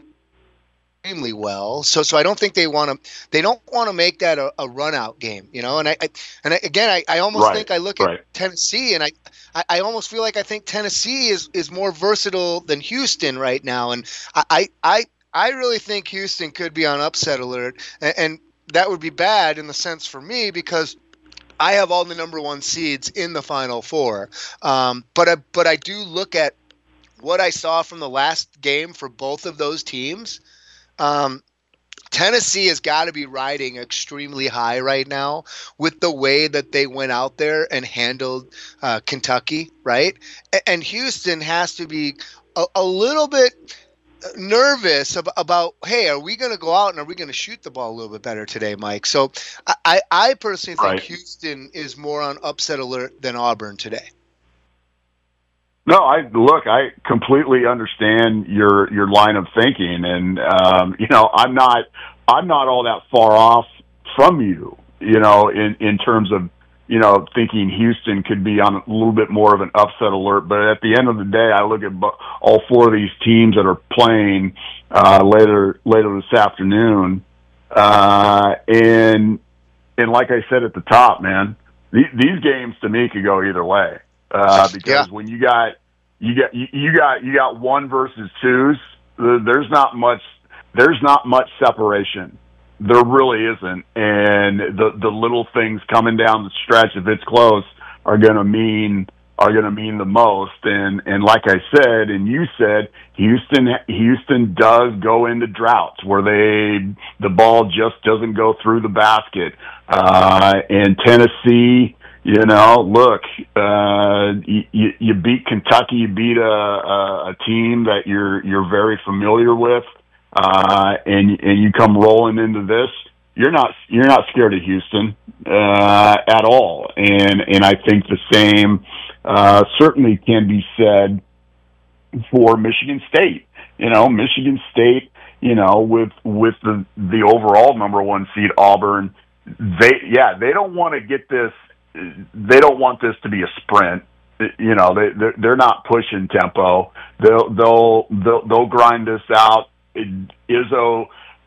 well, so so I don't think they want to. They don't want to make that a, a run out game, you know. And I, I and I, again, I, I almost right, think I look right. at Tennessee, and I, I, I almost feel like I think Tennessee is, is more versatile than Houston right now, and I, I, I really think Houston could be on upset alert, and, and that would be bad in the sense for me because I have all the number one seeds in the Final Four, um, but I, but I do look at what I saw from the last game for both of those teams. Um, Tennessee has got to be riding extremely high right now with the way that they went out there and handled uh, Kentucky, right? And Houston has to be a, a little bit nervous about, about, hey, are we going to go out and are we going to shoot the ball a little bit better today, Mike? So I, I personally think right. Houston is more on upset alert than Auburn today. No, I look, I completely understand your, your line of thinking. And, um, you know, I'm not, I'm not all that far off from you, you know, in, in terms of, you know, thinking Houston could be on a little bit more of an upset alert. But at the end of the day, I look at all four of these teams that are playing, uh, later, later this afternoon. Uh, and, and like I said at the top, man, these, these games to me could go either way. Uh, because yeah. when you got, you got, you, you got, you got one versus twos, there's not much, there's not much separation. There really isn't. And the, the little things coming down the stretch, if it's close, are going to mean, are going to mean the most. And, and like I said, and you said, Houston, Houston does go into droughts where they, the ball just doesn't go through the basket. Uh, and Tennessee, you know, look, uh, you, you beat Kentucky, you beat a, a, a team that you're, you're very familiar with, uh, and, and you come rolling into this, you're not, you're not scared of Houston, uh, at all. And, and I think the same, uh, certainly can be said for Michigan State. You know, Michigan State, you know, with, with the, the overall number one seed Auburn, they, yeah, they don't want to get this, they don't want this to be a sprint. You know, they they're, they're not pushing tempo. They'll they'll they'll, they'll grind this out. Izzo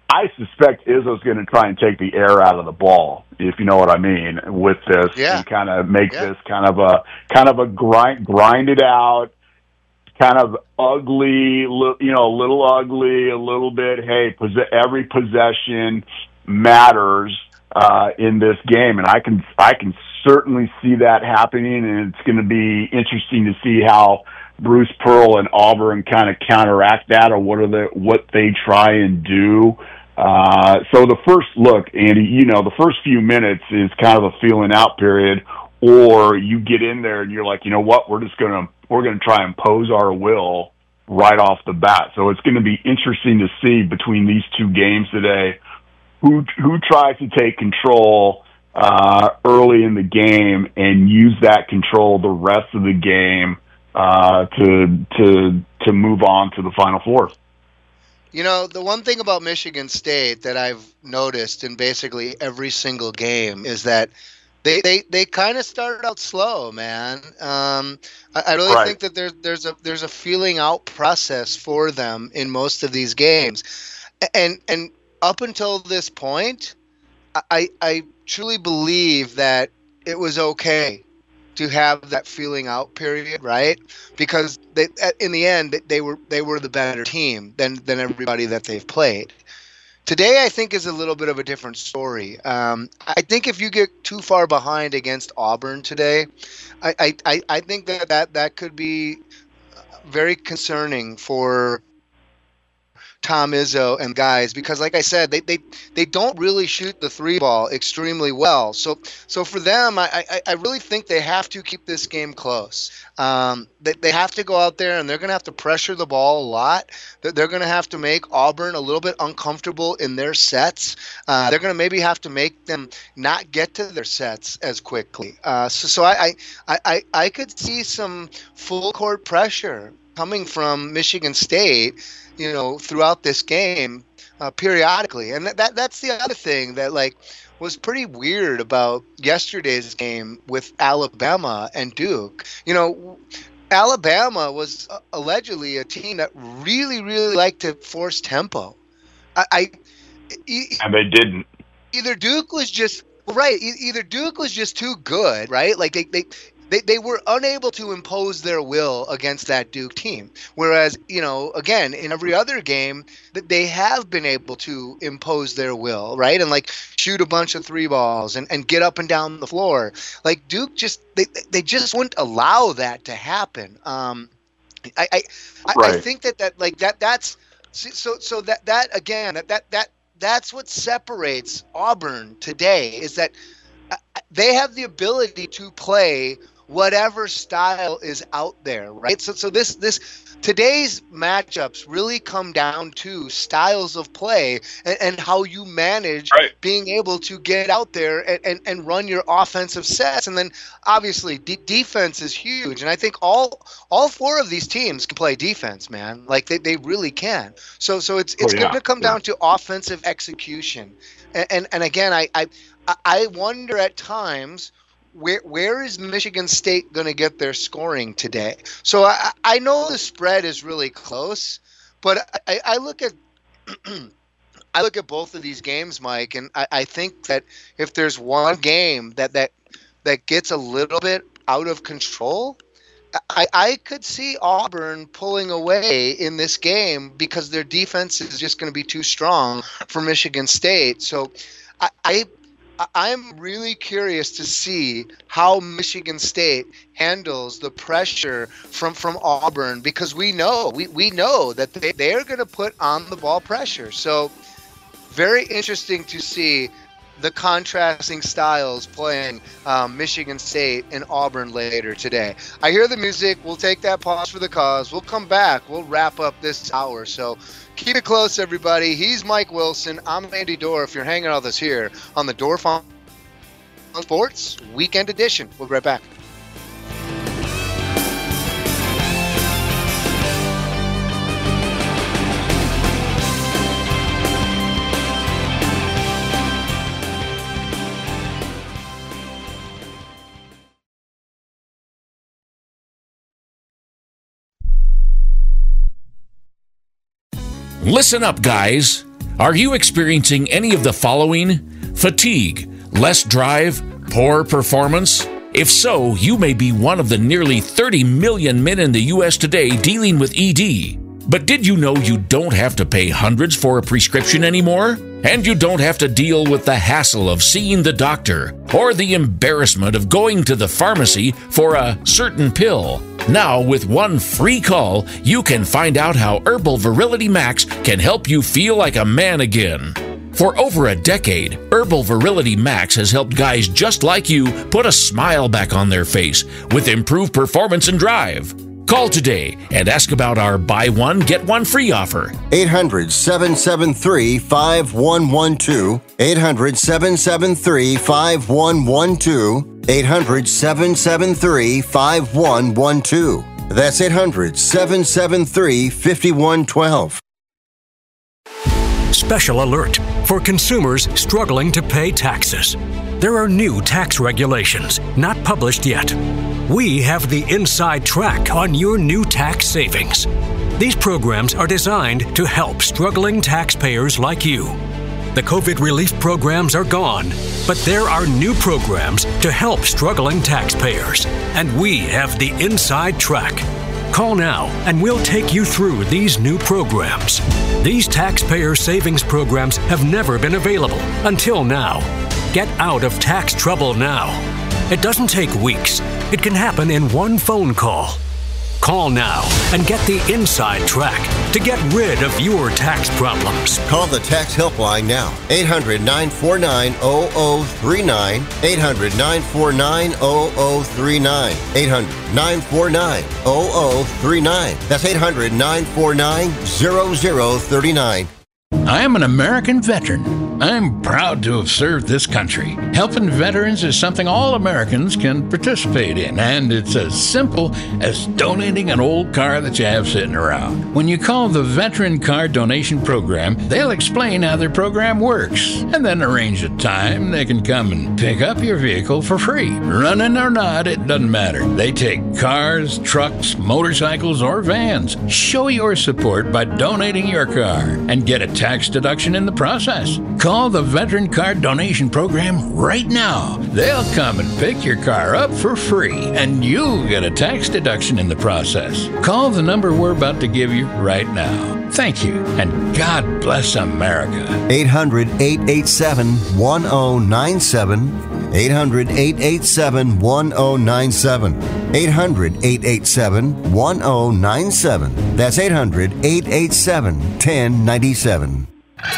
I suspect Izzo's going to try and take the air out of the ball, if you know what I mean, with this, yeah. and kind of make yeah. this kind of a kind of a grind, grind it out, kind of ugly, you know, a little ugly, a little bit. Hey, every possession matters uh, in this game, and I can I can certainly see that happening, and it's going to be interesting to see how Bruce Pearl and Auburn kind of counteract that, or what are the what they try and do. Uh, so the first look, Andy, you know, the first few minutes is kind of a feeling out period, or you get in there and you're like, you know what, we're just gonna we're gonna try and impose our will right off the bat. So it's going to be interesting to see between these two games today who who tries to take control uh, early in the game and use that control the rest of the game uh, to to to move on to the Final Four. You know, the one thing about Michigan State that I've noticed in basically every single game is that they they, they kind of started out slow, man. Um, I, I really right. think that there's there's a there's a feeling out process for them in most of these games, and and up until this point, I I truly believe that it was okay to have that feeling out period, right? Because they, in the end, they were they were the better team than than everybody that they've played. Today, I think, is a little bit of a different story. Um, I think if you get too far behind against Auburn today, I I, I think that, that that could be very concerning for Tom Izzo and guys, because like I said, they, they they don't really shoot the three ball extremely well. So so for them, I, I, I really think they have to keep this game close. Um, they, they have to go out there and they're going to have to pressure the ball a lot. They're, they're going to have to make Auburn a little bit uncomfortable in their sets. Uh, they're going to maybe have to make them not get to their sets as quickly. Uh, so so I, I, I, I could see some full court pressure coming from Michigan State, you know, throughout this game, uh, periodically. And that, that that's the other thing that, like, was pretty weird about yesterday's game with Alabama and Duke. You know, Alabama was uh, allegedly a team that really, really liked to force tempo. I, I e- and they didn't. Either Duke was just right. E- either Duke was just too good, right? Like they they. They they were unable to impose their will against that Duke team. Whereas, you know, again, in every other game, that they have been able to impose their will, right? And like shoot a bunch of three balls and, and get up and down the floor. Like Duke just they they just wouldn't allow that to happen. Um, I I, right. I think that, that like that that's so so that that again that that that that's what separates Auburn today, is that they have the ability to play whatever style is out there, right? So so this this today's matchups really come down to styles of play and, and how you manage right. being able to get out there and, and, and run your offensive sets. And then obviously de- defense is huge. And I think all all four of these teams can play defense, man. Like they, they really can. So so it's it's oh, yeah. going to come yeah. down to offensive execution. And and, and again, I, I I wonder at times where where is Michigan State going to get their scoring today? So I, I know the spread is really close, but I, I look at I look at both of these games, Mike, and I, I think that if there's one game that, that that gets a little bit out of control, I, I could see Auburn pulling away in this game because their defense is just going to be too strong for Michigan State. So I, I I'm really curious to see how Michigan State handles the pressure from, from Auburn, because we know we, we know that they, they're going to put on the ball pressure. So very interesting to see the contrasting styles playing um, Michigan State and Auburn later today. I hear the music. We'll take that pause for the cause. We'll come back. We'll wrap up this hour. So keep it close, everybody. He's Mike Wilson. I'm Andy Dorr. If you're hanging out with us here on the Dorr Farm Sports Weekend Edition. We'll be right back. Listen up, guys. Are you experiencing any of the following? Fatigue, less drive, poor performance? If so, you may be one of the nearly thirty million men in the U S today dealing with E D. But did you know you don't have to pay hundreds for a prescription anymore? And you don't have to deal with the hassle of seeing the doctor or the embarrassment of going to the pharmacy for a certain pill. Now, with one free call, you can find out how Herbal Virility Max can help you feel like a man again. For over a decade, Herbal Virility Max has helped guys just like you put a smile back on their face with improved performance and drive. Call today and ask about our buy one, get one free offer. eight hundred, seven seven three, five one one two. eight hundred, seven seven three, five one one two. eight hundred, seven seven three, five one one two. That's eight hundred, seven seven three, five one one two. Special alert for consumers struggling to pay taxes. There are new tax regulations not published yet. We have the inside track on your new tax savings. These programs are designed to help struggling taxpayers like you. The COVID relief programs are gone, but there are new programs to help struggling taxpayers, and we have the inside track. Call now and we'll take you through these new programs. These taxpayer savings programs have never been available until now. Get out of tax trouble now. It doesn't take weeks. It can happen in one phone call. Call now and get the inside track to get rid of your tax problems. Call the tax helpline now. eight hundred, nine four nine, zero zero three nine. eight hundred, nine four nine, zero zero three nine. eight hundred, nine four nine, zero zero three nine. That's eight hundred, nine four nine, zero zero three nine. I am an American veteran. I'm proud to have served this country. Helping veterans is something all Americans can participate in, and it's as simple as donating an old car that you have sitting around. When you call the Veteran Car Donation Program, they'll explain how their program works, and then arrange a time they can come and pick up your vehicle for free. Running or not, it doesn't matter. They take cars, trucks, motorcycles, or vans. Show your support by donating your car and get a tax deduction in the process. Call the Veteran Car Donation Program right now. They'll come and pick your car up for free, and you'll get a tax deduction in the process. Call the number we're about to give you right now. Thank you, and God bless America. eight hundred, eight eight seven, one zero nine seven. eight hundred, eight eight seven, one zero nine seven. eight hundred, eight eight seven, one zero nine seven. That's eight hundred, eight eight seven, one zero nine seven.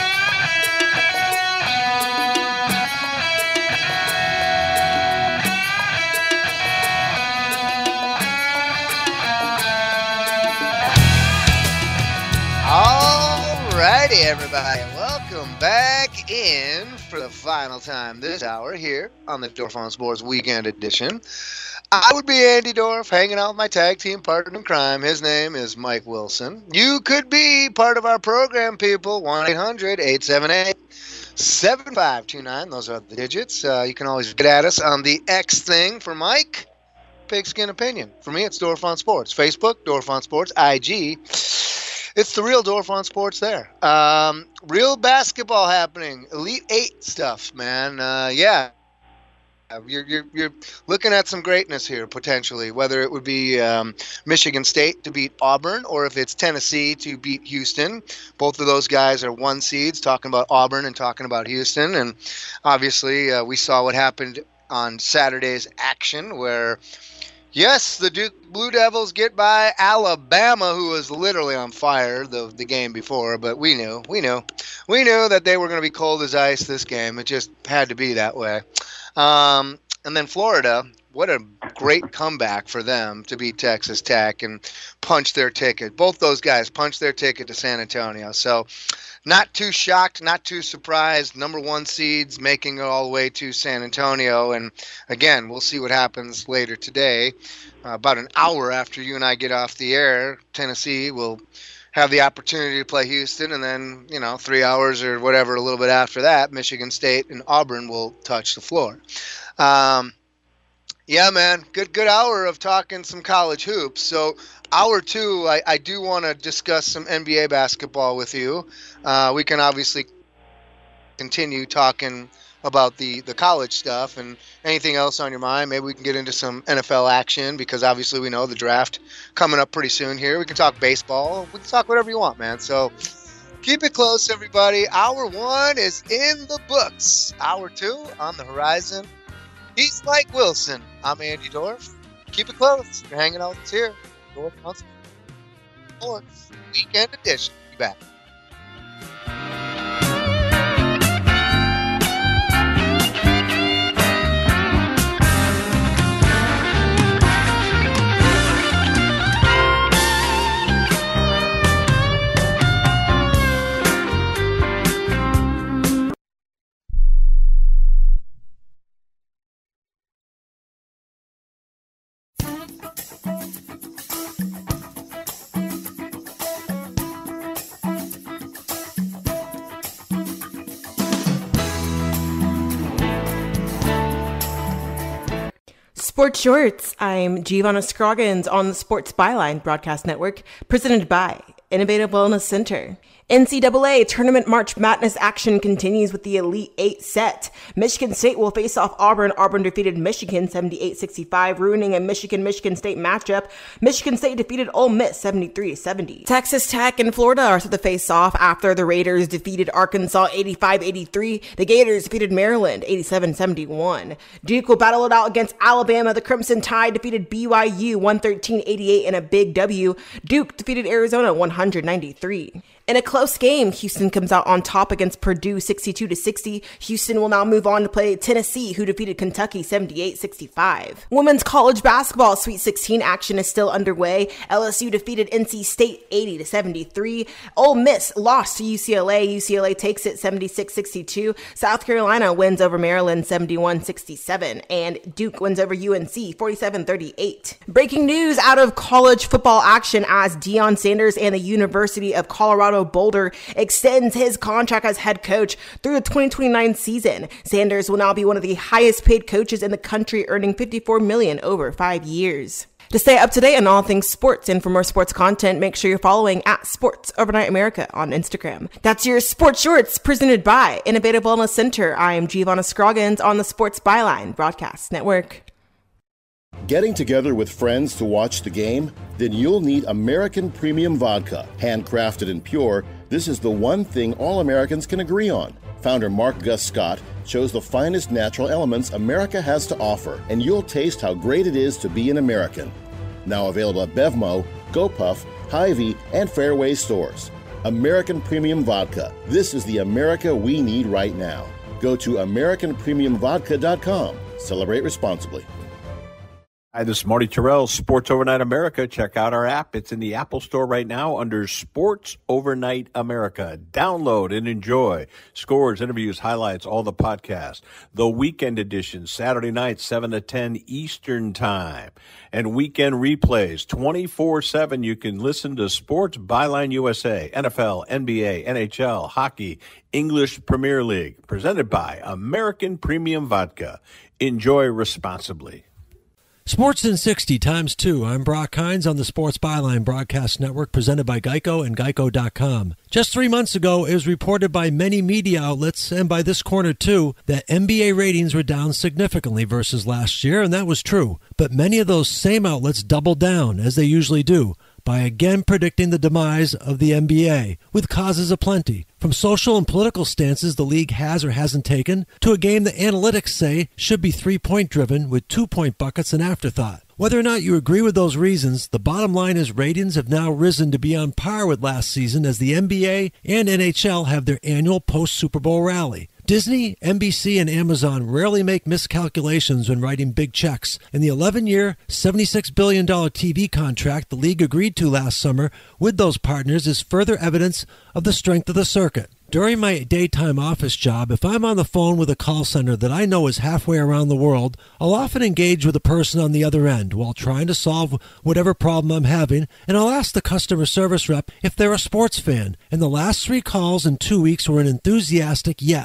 Alrighty, everybody, welcome back in for the final time this hour here on the Dorf on Sports Weekend Edition. I would be Andy Dorf, hanging out with my tag team partner in crime. His name is Mike Wilson. You could be part of our program, people. one eight hundred, eight seven eight, seven five two nine. Those are the digits. Uh, you can always get at us on the X thing. For Mike, Pigskin Opinion. For me, it's Dorf on Sports. Facebook, Dorf on Sports. I G, it's the real Dorf on Sports there. Um, real basketball happening. Elite Eight stuff, man. Uh, yeah. You're, you're you're looking at some greatness here, potentially, whether it would be um, Michigan State to beat Auburn or if it's Tennessee to beat Houston. Both of those guys are one seeds, talking about Auburn and talking about Houston. And obviously, uh, we saw what happened on Saturday's action where, yes, the Duke Blue Devils get by Alabama, who was literally on fire the, the game before, but we knew, we knew. We knew that they were going to be cold as ice this game. It just had to be that way. Um, and then Florida, what a great comeback for them to beat Texas Tech and punch their ticket. Both those guys punched their ticket to San Antonio. So not too shocked, not too surprised. Number one seeds making it all the way to San Antonio. And again, we'll see what happens later today. Uh, about an hour after you and I get off the air, Tennessee will have the opportunity to play Houston, and then, you know, three hours or whatever, a little bit after that, Michigan State and Auburn will touch the floor. Um, Yeah, man. Good good hour of talking some college hoops. So hour two, I, I do want to discuss some N B A basketball with you. Uh, we can obviously continue talking about the, the college stuff and anything else on your mind. Maybe we can get into some N F L action because obviously we know the draft coming up pretty soon here. We can talk baseball. We can talk whatever you want, man. So keep it close, everybody. Hour one is in the books. Hour two on the horizon. He's Mike Wilson. I'm Andy Dorf. Keep it close. You're hanging out with us here. Dorf Sports Weekend Edition. Be back. Sports Shorts. I'm Giovanna Scroggins on the Sports Byline Broadcast Network, presented by Innovative Wellness Center. N C double A Tournament March Madness action continues with the Elite Eight set. Michigan State will face off Auburn. Auburn defeated Michigan seventy-eight sixty-five, ruining a Michigan-Michigan State matchup. Michigan State defeated Ole Miss seventy-three seventy. Texas Tech and Florida are set to face off after the Raiders defeated Arkansas eighty-five eighty-three. The Gators defeated Maryland eighty-seven seventy-one. Duke will battle it out against Alabama. The Crimson Tide defeated B Y U one thirteen eighty-eight in a big W. Duke defeated Arizona one hundred ninety-three. In a close game, Houston comes out on top against Purdue sixty-two to sixty. Houston will now move on to play Tennessee, who defeated Kentucky seventy-eight sixty-five. Women's college basketball Sweet sixteen action is still underway. L S U defeated N C State eighty to seventy-three. Ole Miss lost to U C L A. U C L A takes it seventy-six sixty-two. South Carolina wins over Maryland seventy-one sixty-seven. And Duke wins over U N C forty-seven thirty-eight. Breaking news out of college football action as Deion Sanders and the University of Colorado Boulder extends his contract as head coach through the twenty twenty-nine season. Sanders will now be one of the highest paid coaches in the country, earning fifty-four million dollars over five years. To stay up to date on all things sports and for more sports content, make sure you're following at Sports Overnight America on Instagram. That's your Sports Shorts presented by Innovative Wellness Center. I am Giovanna Scroggins on the Sports Byline Broadcast Network. Getting together with friends to watch the game? Then you'll need American Premium Vodka. Handcrafted and pure, this is the one thing all Americans can agree on. Founder Mark Gus Scott chose the finest natural elements America has to offer, and you'll taste how great it is to be an American. Now available at Bevmo, GoPuff, Hy-Vee, and Fairway stores. American Premium Vodka. This is the America we need right now. Go to American Premium Vodka dot com. Celebrate responsibly. Hi, this is Marty Terrell, Sports Overnight America. Check out our app. It's in the Apple Store right now under Sports Overnight America. Download and enjoy. Scores, interviews, highlights, all the podcasts. The Weekend Edition, Saturday night, seven to ten Eastern Time. And weekend replays, twenty-four seven. You can listen to Sports Byline U S A, N F L, N B A, N H L, hockey, English Premier League. Presented by American Premium Vodka. Enjoy responsibly. Sports in sixty times two. I'm Brock Hines on the Sports Byline Broadcast Network, presented by Geico and Geico dot com. Just three months ago, it was reported by many media outlets, and by this corner too, that N B A ratings were down significantly versus last year, and that was true. But many of those same outlets doubled down, as they usually do, by again predicting the demise of the N B A, with causes aplenty. From social and political stances the league has or hasn't taken, to a game that analytics say should be three-point driven with two-point buckets an afterthought. Whether or not you agree with those reasons, the bottom line is ratings have now risen to be on par with last season as the N B A and N H L have their annual post-Super Bowl rally. Disney, N B C, and Amazon rarely make miscalculations when writing big checks, and the eleven-year, seventy-six billion dollars T V contract the league agreed to last summer with those partners is further evidence of the strength of the circuit. During my daytime office job, if I'm on the phone with a call center that I know is halfway around the world, I'll often engage with the person on the other end while trying to solve whatever problem I'm having, and I'll ask the customer service rep if they're a sports fan. And the last three calls in two weeks were an enthusiastic yes.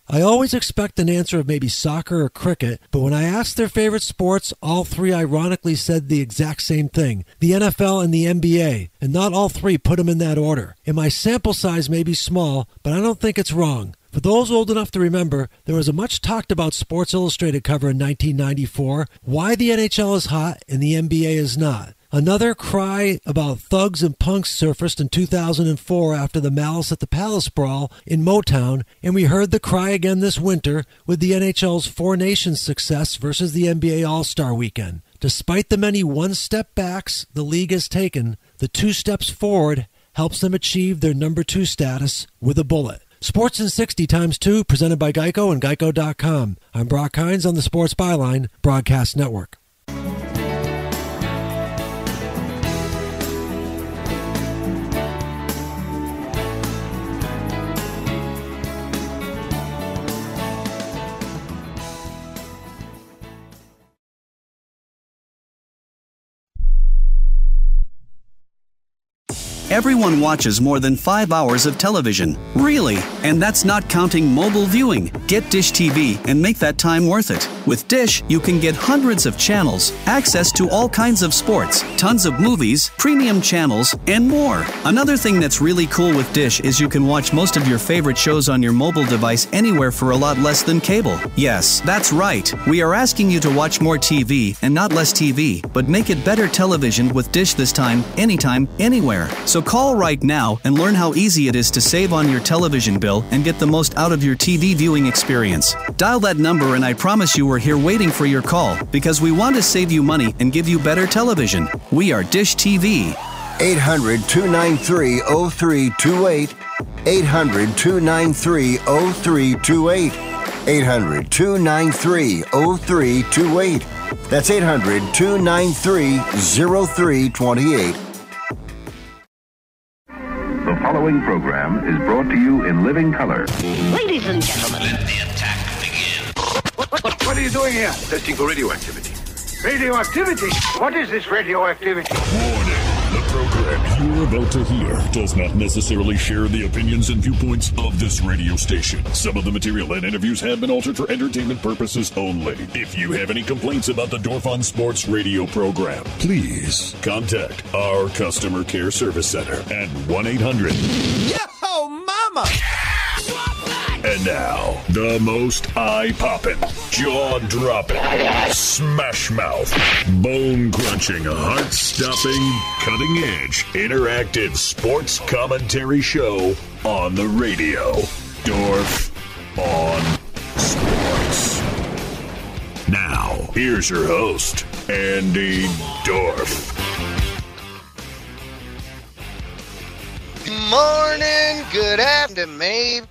I always expect an answer of maybe soccer or cricket, but when I asked their favorite sports, all three ironically said the exact same thing, the N F L and the N B A, and not all three put them in that order. And my sample size may be small, but I don't think it's wrong. For those old enough to remember, there was a much talked about Sports Illustrated cover in nineteen ninety-four, Why the N H L is Hot and the N B A is Not. Another cry about thugs and punks surfaced in two thousand four after the Malice at the Palace brawl in Motown, and we heard the cry again this winter with the N H L's Four Nations success versus the N B A All-Star Weekend. Despite the many one-step backs the league has taken, the two steps forward helps them achieve their number two status with a bullet. Sports in sixty times two, presented by Geico and Geico dot com. I'm Brock Hines on the Sports Byline Broadcast Network. Everyone watches more than five hours of television. Really? And that's not counting mobile viewing. Get Dish T V and make that time worth it. With Dish, you can get hundreds of channels, access to all kinds of sports, tons of movies, premium channels, and more. Another thing that's really cool with Dish is you can watch most of your favorite shows on your mobile device anywhere for a lot less than cable. Yes, that's right. We are asking you to watch more T V and not less T V, but make it better television with Dish this time, anytime, anywhere. So call right now and learn how easy it is to save on your television bill and get the most out of your T V viewing experience. Dial that number and I promise you we're here waiting for your call because we want to save you money and give you better television. We are Dish T V. eight hundred, two nine three, oh three two eight. eight hundred, two nine three, oh three two eight. eight hundred, two nine three, oh three two eight. That's eight hundred, two nine three, oh three two eight. The following program is brought to you in living color. Ladies and gentlemen, let the attack begin. What, what, what are you doing here? Testing for radioactivity. Radioactivity? What is this radioactivity? Warning. The program you're about to hear does not necessarily share the opinions and viewpoints of this radio station. Some of the material and interviews have been altered for entertainment purposes only. If you have any complaints about the Dorf on Sports radio program, please contact our customer care service center at one eight hundred. Yo, mama! And now, the most eye-popping, jaw-dropping, smash-mouth, bone-crunching, heart-stopping, cutting-edge, interactive sports commentary show on the radio. Dorf on Sports. Now, here's your host, Andy Dorf. Good morning, good afternoon, maybe.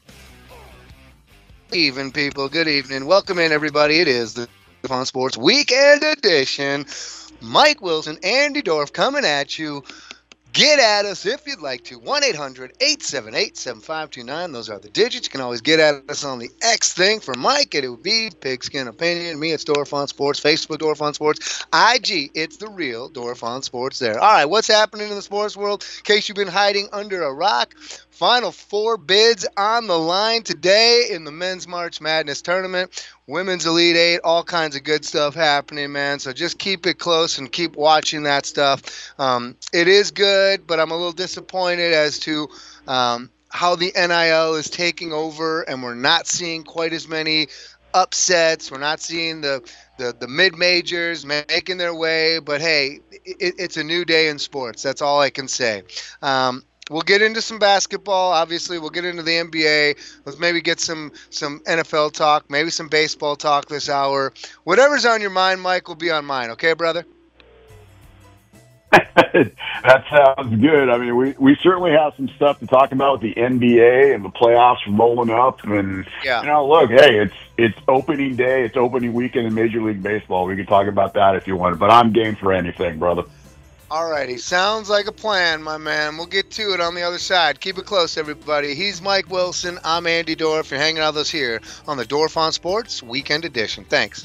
Even people, good evening. Welcome in, everybody. It is the Dorf on Sports Weekend Edition. Mike Wilson, Andy Dorf coming at you. Get at us if you'd like to. one eight hundred, eight seven eight, seven five two nine. Those are the digits. You can always get at us on the X thing. For Mike, it would be Pigskin Opinion. Me, it's Dorf on Sports. Facebook, Dorf on Sports. I G, it's the real Dorf on Sports there. All right, what's happening in the sports world? In case you've been hiding under a rock, Final four bids on the line today in the Men's March Madness Tournament. Women's Elite Eight, all kinds of good stuff happening, man. So just keep it close and keep watching that stuff. Um, it is good, but I'm a little disappointed as to um, how the N I L is taking over, and we're not seeing quite as many upsets. We're not seeing the the, the mid-majors making their way. But, hey, it, it's a new day in sports. That's all I can say. Um, We'll get into some basketball. Obviously, we'll get into the N B A. Let's maybe get some, some N F L talk, maybe some baseball talk this hour. Whatever's on your mind, Mike, will be on mine. Okay, brother? That sounds good. I mean, we, we certainly have some stuff to talk about with the N B A and the playoffs rolling up. And, yeah. you know, look, hey, it's it's opening day. It's opening weekend in Major League Baseball. We can talk about that if you want. But I'm game for anything, brother. Alrighty, sounds like a plan, my man. We'll get to it on the other side. Keep it close, everybody. He's Mike Wilson. I'm Andy Dorf. You're hanging out with us here on the Dorf on Sports Weekend Edition. Thanks.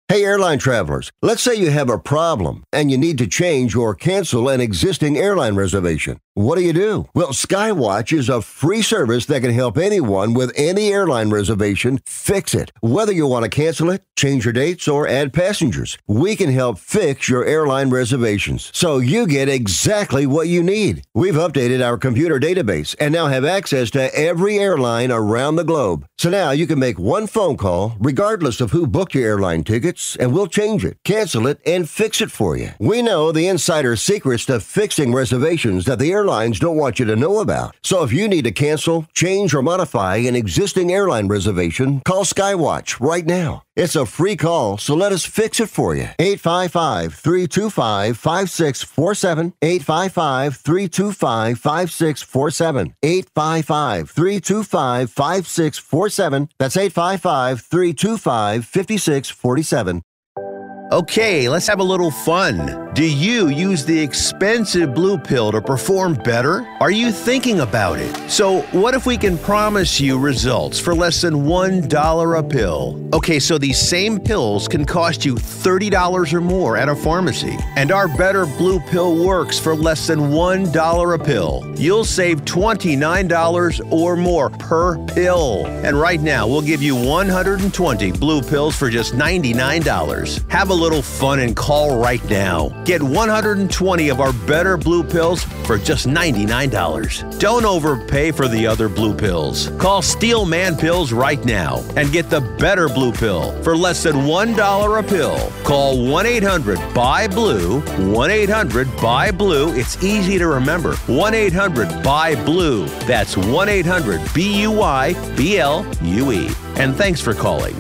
Hey, airline travelers, let's say you have a problem and you need to change or cancel an existing airline reservation. What do you do? Well, Skywatch is a free service that can help anyone with any airline reservation fix it. Whether you want to cancel it, change your dates, or add passengers, we can help fix your airline reservations so you get exactly what you need. We've updated our computer database and now have access to every airline around the globe. So now you can make one phone call regardless of who booked your airline tickets, and we'll change it, cancel it, and fix it for you. We know the insider secrets to fixing reservations that the airlines don't want you to know about. So if you need to cancel, change, or modify an existing airline reservation, call Skywatch right now. It's a free call, so let us fix it for you. eight five five, three two five, five six four seven. eight five five, three two five, five six four seven. eight five five, three two five, five six four seven. That's eight five five, three two five, five six four seven. Okay, let's have a little fun. Do you use the expensive blue pill to perform better? Are you thinking about it? So what if we can promise you results for less than one dollar a pill? Okay, so these same pills can cost you thirty dollars or more at a pharmacy. And our Better Blue Pill works for less than one dollar a pill. You'll save twenty-nine dollars or more per pill. And right now, we'll give you one hundred twenty blue pills for just ninety-nine dollars. Have a little fun and call right now. Get one hundred twenty of our Better Blue Pills for just ninety-nine dollars. Don't overpay for the other blue pills. Call Steel Man Pills right now and get the Better Blue Pill for less than one dollar a pill. Call one eight hundred B U Y blue, one eight hundred B U Y blue. It's easy to remember. one eight hundred B U Y blue. That's one eight hundred B U Y B L U E. And thanks for calling.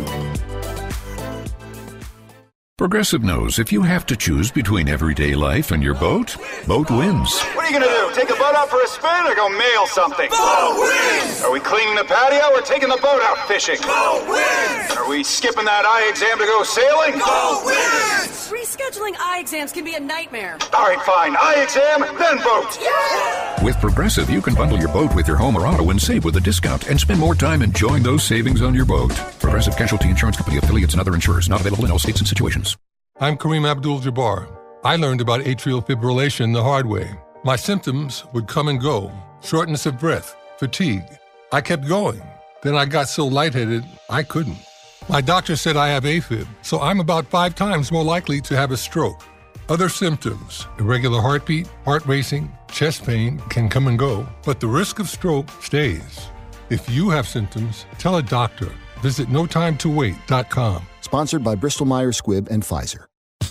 Progressive knows if you have to choose between everyday life and your boat, boat wins. What are you going to do? Take the boat out for a spin or go mail something? Boat wins! Are we cleaning the patio or taking the boat out fishing? Boat wins! Are we skipping that eye exam to go sailing? Boat wins! Rescheduling eye exams can be a nightmare. All right, fine. Eye exam, then boat. Yeah! With Progressive, you can bundle your boat with your home or auto and save with a discount and spend more time enjoying those savings on your boat. Progressive Casualty Insurance Company, affiliates, and other insurers. Not available in all states and situations. I'm Kareem Abdul-Jabbar. I learned about atrial fibrillation the hard way. My symptoms would come and go. Shortness of breath, fatigue. I kept going. Then I got so lightheaded, I couldn't. My doctor said I have AFib, so I'm about five times more likely to have a stroke. Other symptoms, irregular heartbeat, heart racing, chest pain can come and go, but the risk of stroke stays. If you have symptoms, tell a doctor. Visit no time to wait dot com. Sponsored by Bristol Myers Squibb and Pfizer.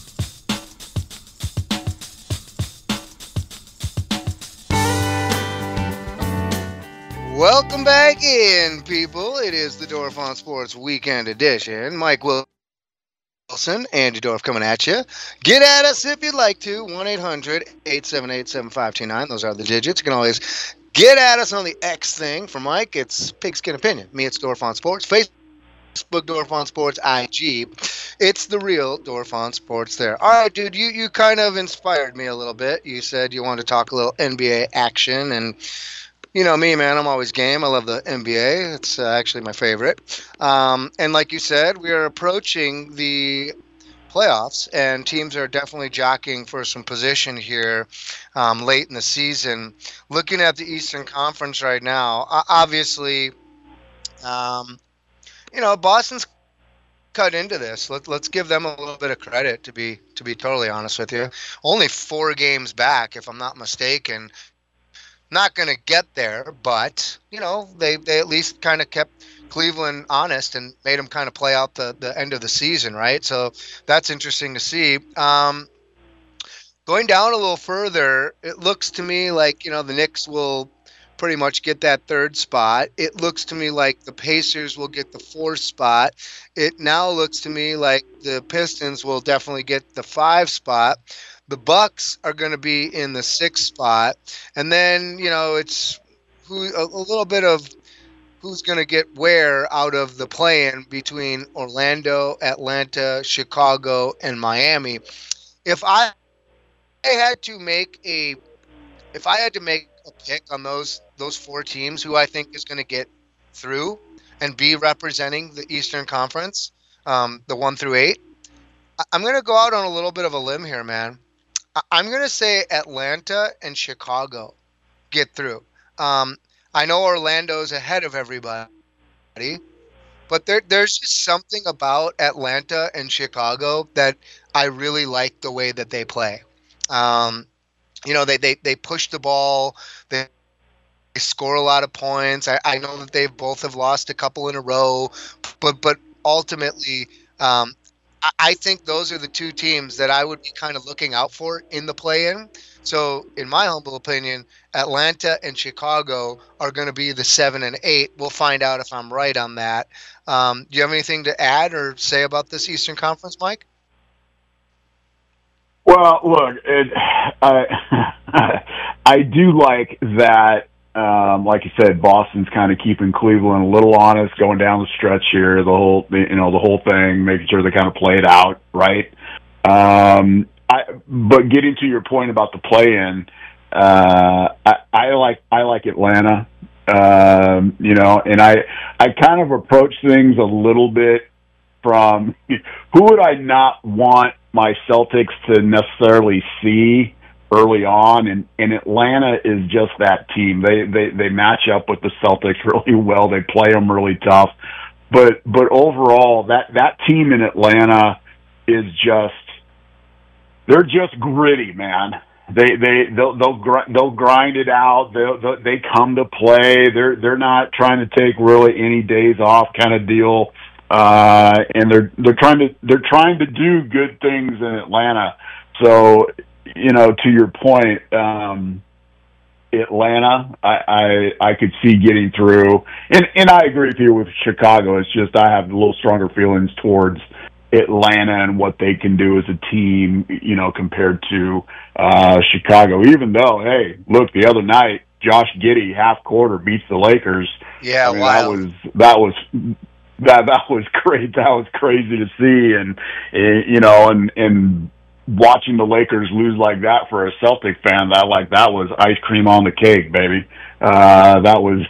Welcome back in, people. It is the Dorf on Sports Weekend Edition. Mike Wilson, Andy Dorf coming at you. Get at us if you'd like to. one eight hundred, eight seven eight, seven five two nine. Those are the digits. You can always get at us on the X thing. For Mike, it's Pigskin Opinion. Me, it's Dorf on Sports. Facebook, Dorf on Sports, I G. It's the real Dorf on Sports there. All right, dude, you, you kind of inspired me a little bit. You said you wanted to talk a little N B A action, and you know me, man, I'm always game. I love the N B A. It's uh, actually my favorite. Um, and like you said, we are approaching the playoffs, and teams are definitely jockeying for some position here um, late in the season. Looking at the Eastern Conference right now, obviously, um, you know, Boston's cut into this. Let, let's give them a little bit of credit, to be to be totally honest with you. Only four games back, if I'm not mistaken. Not going to get there, but, you know, they, they at least kind of kept Cleveland honest and made them kind of play out the, the end of the season, right? So that's interesting to see. Um, going down a little further, it looks to me like, you know, the Knicks will pretty much get that third spot. It looks to me like the Pacers will get the fourth spot. It now looks to me like the Pistons will definitely get the five spot. The Bucks are going to be in the sixth spot, and then you know it's who a, a little bit of who's going to get where out of the play-in between Orlando, Atlanta, Chicago, and Miami. If I, I had to make a, if I had to make a pick on those those four teams, who I think is going to get through and be representing the Eastern Conference, um, the one through eight. I'm going to go out on a little bit of a limb here, man. I'm going to say Atlanta and Chicago get through. Um, I know Orlando's ahead of everybody, but there, there's just something about Atlanta and Chicago that I really like the way that they play. Um, you know, they, they, they push the ball. They, they score a lot of points. I, I know that they both have lost a couple in a row, but but ultimately, um, I, I think those are the two teams that I would be kind of looking out for in the play-in. So, in my humble opinion, Atlanta and Chicago are going to be the seven and eight. We'll find out if I'm right on that. Um, do you have anything to add or say about this Eastern Conference, Mike? Well, look, it, I I do like that. Um, like you said, Boston's kind of keeping Cleveland a little honest, going down the stretch here. The whole, you know, the whole thing, making sure they kind of play it out, right? Um, I, but getting to your point about the play-in, uh, I, I like I like Atlanta, um, you know, and I I kind of approach things a little bit from who would I not want my Celtics to necessarily see early on, and, and Atlanta is just that team. They, they they match up with the Celtics really well. They play them really tough, but but overall, that that team in Atlanta is just they're just gritty, man. They they they'll they'll, gr- they'll grind it out. They'll, they'll, they come to play. They're they're not trying to take really any days off kind of deal, uh, and they're they're trying to they're trying to do good things in Atlanta. So, you know, to your point, um, Atlanta, I, I I could see getting through, and and I agree with you with Chicago. It's just I have a little stronger feelings towards Atlanta and what they can do as a team, you know, compared to uh, Chicago. Even though, hey, look, the other night, Josh Giddey half quarter beats the Lakers. Yeah, I mean, wow. that was that was that that was great. That was crazy to see, and you know, and and. watching the Lakers lose like that for a Celtic fan, that like that was ice cream on the cake, baby. Uh, that was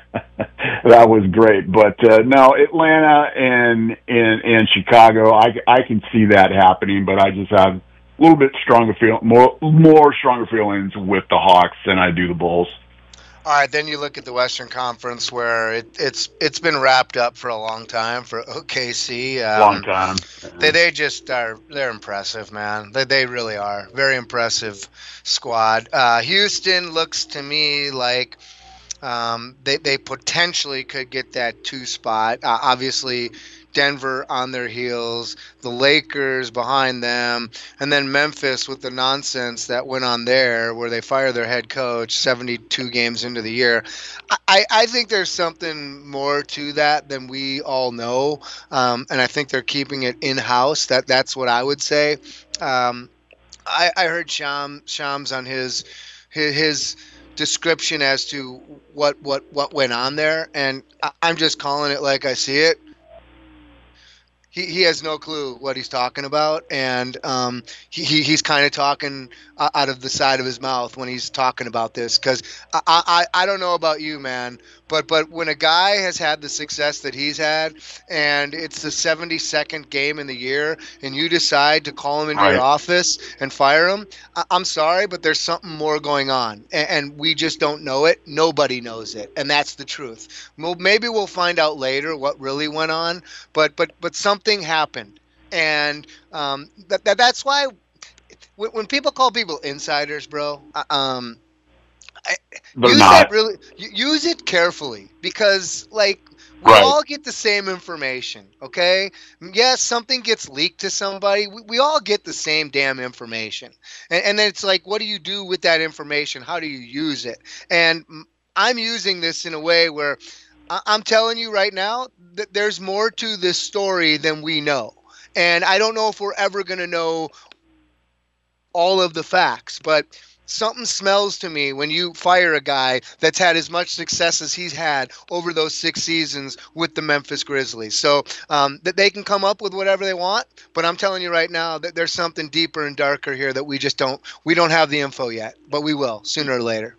that was great. But uh, no, Atlanta and, and and Chicago, I I can see that happening, but I just have a little bit stronger feel more more stronger feelings with the Hawks than I do the Bulls. All right, then you look at the Western Conference, where it, it's it's been wrapped up for a long time for O K C. Um, long time. They they just are they're impressive, man. They they really are very impressive squad. Uh, Houston looks to me like um, they they potentially could get that two spot. Uh, obviously, Denver on their heels, the Lakers behind them, and then Memphis with the nonsense that went on there where they fire their head coach seventy-two games into the year. I, I think there's something more to that than we all know, um, and I think they're keeping it in-house. That That's what I would say. Um, I, I heard Sham, Shams on his his, his description as to what, what, what went on there, and I, I'm just calling it like I see it. He, he has no clue what he's talking about, and um, he, he he's kind of talking uh, out of the side of his mouth when he's talking about this. Because I, I I don't know about you, man, but but when a guy has had the success that he's had, and it's the seventy-second game in the year, and you decide to call him into Right. your office and fire him, I, I'm sorry, but there's something more going on, and, and we just don't know it. Nobody knows it, and that's the truth. Well, maybe we'll find out later what really went on, but but but something happened, and um, that, that that's why when, when people call people insiders, bro, uh, um, I, They're use not. it really, u- use it carefully, because like we Right. all get the same information, okay? Yes, something gets leaked to somebody. We, we all get the same damn information, and, and then it's like, what do you do with that information? How do you use it? And mm, I'm using this in a way where I- I'm telling you right now that there's more to this story than we know. And I don't know if we're ever going to know all of the facts, but something smells to me when you fire a guy that's had as much success as he's had over those six seasons with the Memphis Grizzlies. So um, that they can come up with whatever they want, but I'm telling you right now that there's something deeper and darker here that we just don't, we don't have the info yet, but we will sooner or later.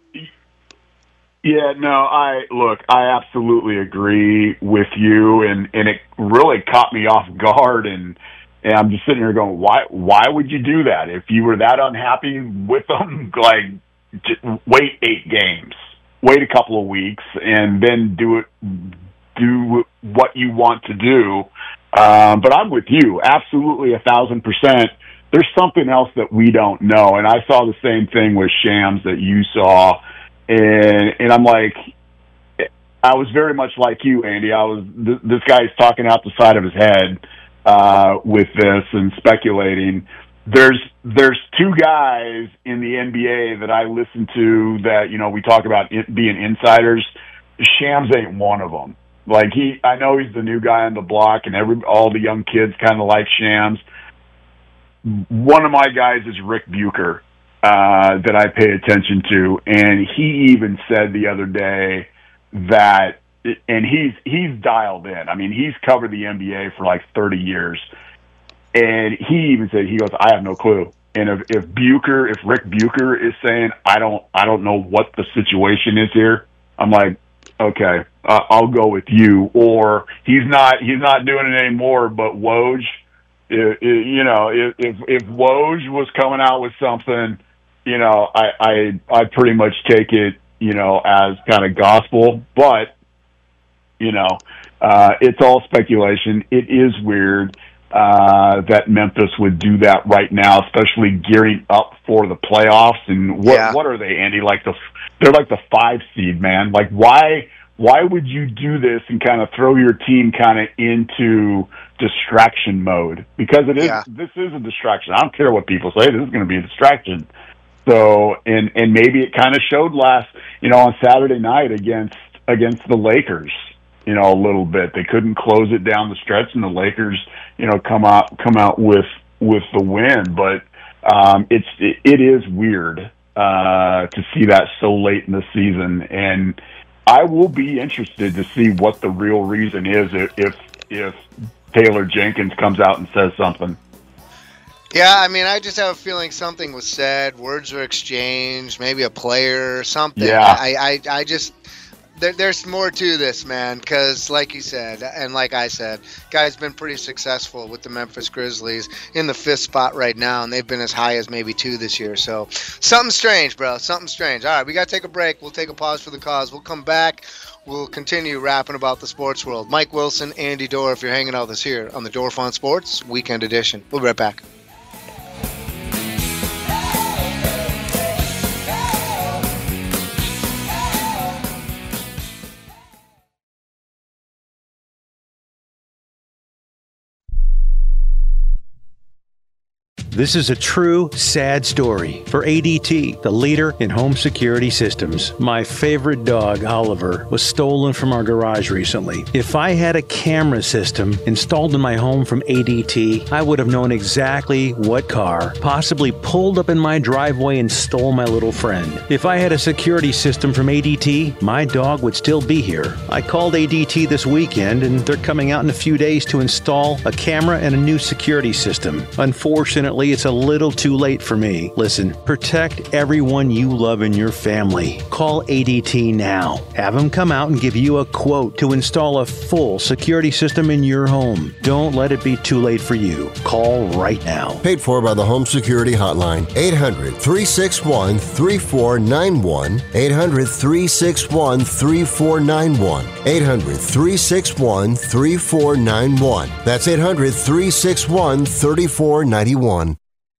Yeah, no, I look, I absolutely agree with you, and, and it really caught me off guard, and And I'm just sitting here going, why, why would you do that? If you were that unhappy with them, like, just wait eight games, wait a couple of weeks, and then do it, do what you want to do. Um, but I'm with you, absolutely a thousand percent. There's something else that we don't know. And I saw the same thing with Shams that you saw. And, and I'm like, I was very much like you, Andy. I was, th- this guy's talking out the side of his head. Uh, with this and speculating, there's there's two guys in the N B A that I listen to that, you know, we talk about it being insiders. Shams ain't one of them. Like he, I know he's the new guy on the block, and every all the young kids kind of like Shams. One of my guys is Rick Bucher uh, that I pay attention to, and he even said the other day that. And he's he's dialed in. I mean, he's covered the N B A for like thirty years. And he even said, he goes, I have no clue. And if, if Bucher, if Rick Bucher is saying, I don't I don't know what the situation is here, I'm like, okay, uh, I'll go with you. Or he's not he's not doing it anymore, but Woj, it, it, you know, if, if if Woj was coming out with something, you know, I I I pretty much take it, you know, as kind of gospel. But you know, uh, it's all speculation. It is weird uh, that Memphis would do that right now, especially gearing up for the playoffs. And what yeah. what are they, Andy? Like the they're like the five seed, man. Like why why would you do this and kind of throw your team kind of into distraction mode? Because it is yeah. this is a distraction. I don't care what people say. This is going to be a distraction. So and and maybe it kind of showed last, you know, on Saturday night against against the Lakers. You know, a little bit. They couldn't close it down the stretch, and the Lakers, you know, come out come out with with the win. But um, it's it, it is weird uh, to see that so late in the season, and I will be interested to see what the real reason is if if, if Taylor Jenkins comes out and says something. Yeah, I mean, I just have a feeling something was said, words were exchanged, maybe a player or something. Yeah. I, I, I just. There, there's more to this, man, because like you said, and like I said, guy's been pretty successful with the Memphis Grizzlies in the fifth spot right now, and they've been as high as maybe two this year. So something strange, bro, something strange. All right, we got to take a break. We'll take a pause for the cause. We'll come back. We'll continue rapping about the sports world. Mike Wilson, Andy Dorr, if you're hanging out with us here on the Dorf on Sports Weekend Edition. We'll be right back. This is a true, sad story for A D T, the leader in home security systems. My favorite dog, Oliver, was stolen from our garage recently. If I had a camera system installed in my home from A D T, I would have known exactly what car possibly pulled up in my driveway and stole my little friend. If I had a security system from A D T, my dog would still be here. I called A D T this weekend, and they're coming out in a few days to install a camera and a new security system. Unfortunately, it's a little too late for me. Listen, protect everyone you love in your family. Call A D T now. Have them come out and give you a quote to install a full security system in your home. Don't let it be too late for you. Call right now. Paid for by the Home Security Hotline. eight hundred, three six one, three four nine one. eight hundred, three six one, three four nine one. eight hundred, three six one, three four nine one. That's eight hundred, three six one, three four nine one.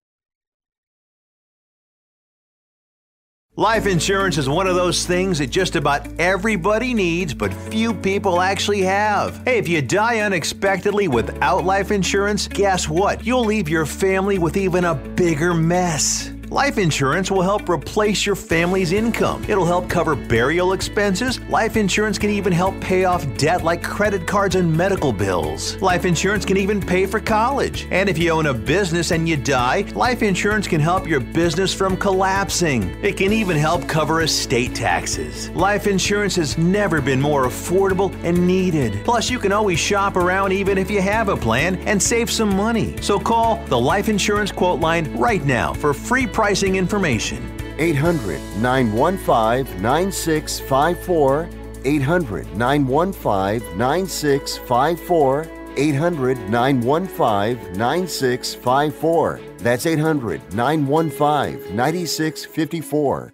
Life insurance is one of those things that just about everybody needs, but few people actually have. Hey, if you die unexpectedly without life insurance, guess what? You'll leave your family with even a bigger mess. Life insurance will help replace your family's income. It'll help cover burial expenses. Life insurance can even help pay off debt like credit cards and medical bills. Life insurance can even pay for college. And if you own a business and you die, life insurance can help your business from collapsing. It can even help cover estate taxes. Life insurance has never been more affordable and needed. Plus, you can always shop around even if you have a plan and save some money. So call the Life Insurance Quote Line right now for free pricing information. eight hundred, nine one five, nine six five four. eight hundred, nine one five, nine six five four. eight hundred, nine one five, nine six five four. That's eight hundred, nine one five, nine six five four.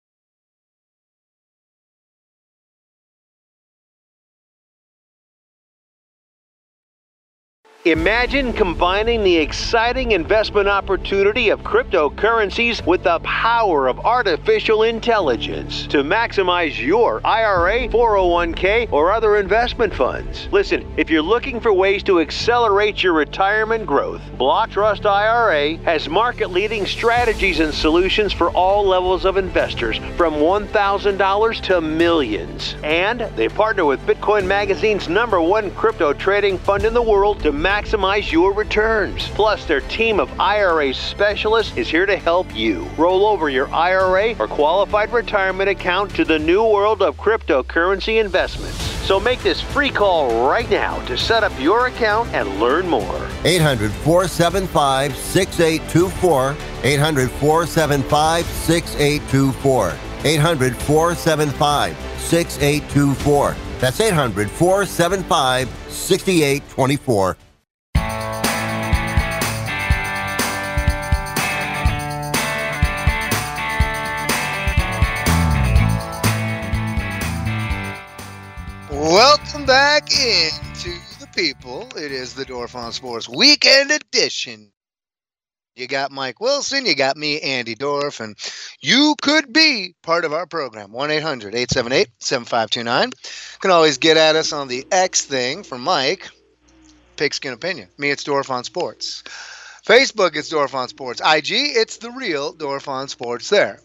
Imagine combining the exciting investment opportunity of cryptocurrencies with the power of artificial intelligence to maximize your I R A, four oh one k, or other investment funds. Listen, if you're looking for ways to accelerate your retirement growth, Block Trust I R A has market-leading strategies and solutions for all levels of investors, from one thousand dollars to millions. And they partner with Bitcoin Magazine's number one crypto trading fund in the world to maximize your returns. Plus, their team of I R A specialists is here to help you roll over your I R A or qualified retirement account to the new world of cryptocurrency investments. So make this free call right now to set up your account and learn more. eight hundred, four seven five, six eight two four. eight hundred, four seven five, six eight two four. eight hundred, four seven five, six eight two four. That's eight hundred, four seven five, six eight two four. Welcome back into the people. It is the Dorfon Sports Weekend Edition. You got Mike Wilson, you got me, Andy Dorf, and you could be part of our program. one eight hundred, eight seven eight, seven five two nine. You can always get at us on the X thing for Mike. Pigskin Opinion. Me, it's Dorfon Sports. Facebook, it's Dorfon Sports. I G, it's the real Dorfon Sports there.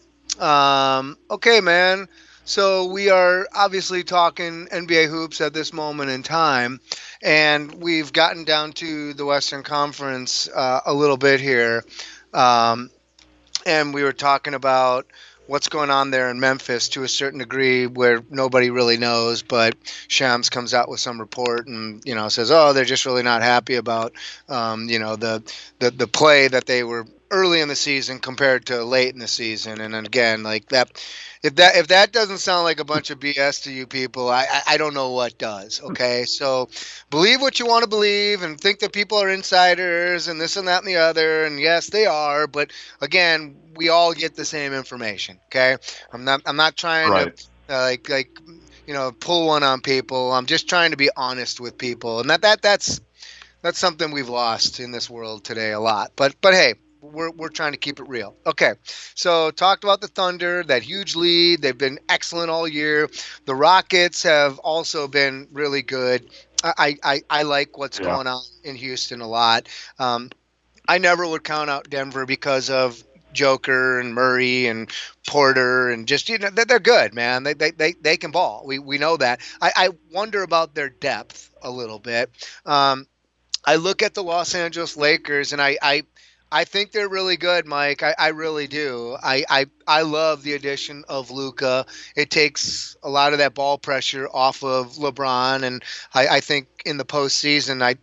Um, okay, man. So we are obviously talking N B A hoops at this moment in time, and we've gotten down to the Western Conference uh, a little bit here, um, and we were talking about what's going on there in Memphis to a certain degree where nobody really knows, but Shams comes out with some report and, you know, says, oh, they're just really not happy about, um, you know, the, the, the play that they were early in the season compared to late in the season. And then again, like that, if that, if that doesn't sound like a bunch of B S to you people, I, I, I don't know what does. Okay. So believe what you want to believe and think that people are insiders and this and that and the other. And yes, they are. But again, we all get the same information. Okay. I'm not, I'm not trying right. to uh, like, like, you know, pull one on people. I'm just trying to be honest with people. And that, that, that's, that's something we've lost in this world today a lot. But, but hey, we're, we're trying to keep it real. Okay. So talked about the Thunder, that huge lead. They've been excellent all year. The Rockets have also been really good. I, I, I like what's yeah. going on in Houston a lot. Um, I never would count out Denver because of Joker and Murray and Porter and just, you know, they're good, man. They they they, they can ball. We we know that. I, I wonder about their depth a little bit. Um, I look at the Los Angeles Lakers and I I, I think they're really good, Mike. I, I really do. I, I I love the addition of Luka. It takes a lot of that ball pressure off of LeBron, and I, I think in the postseason, I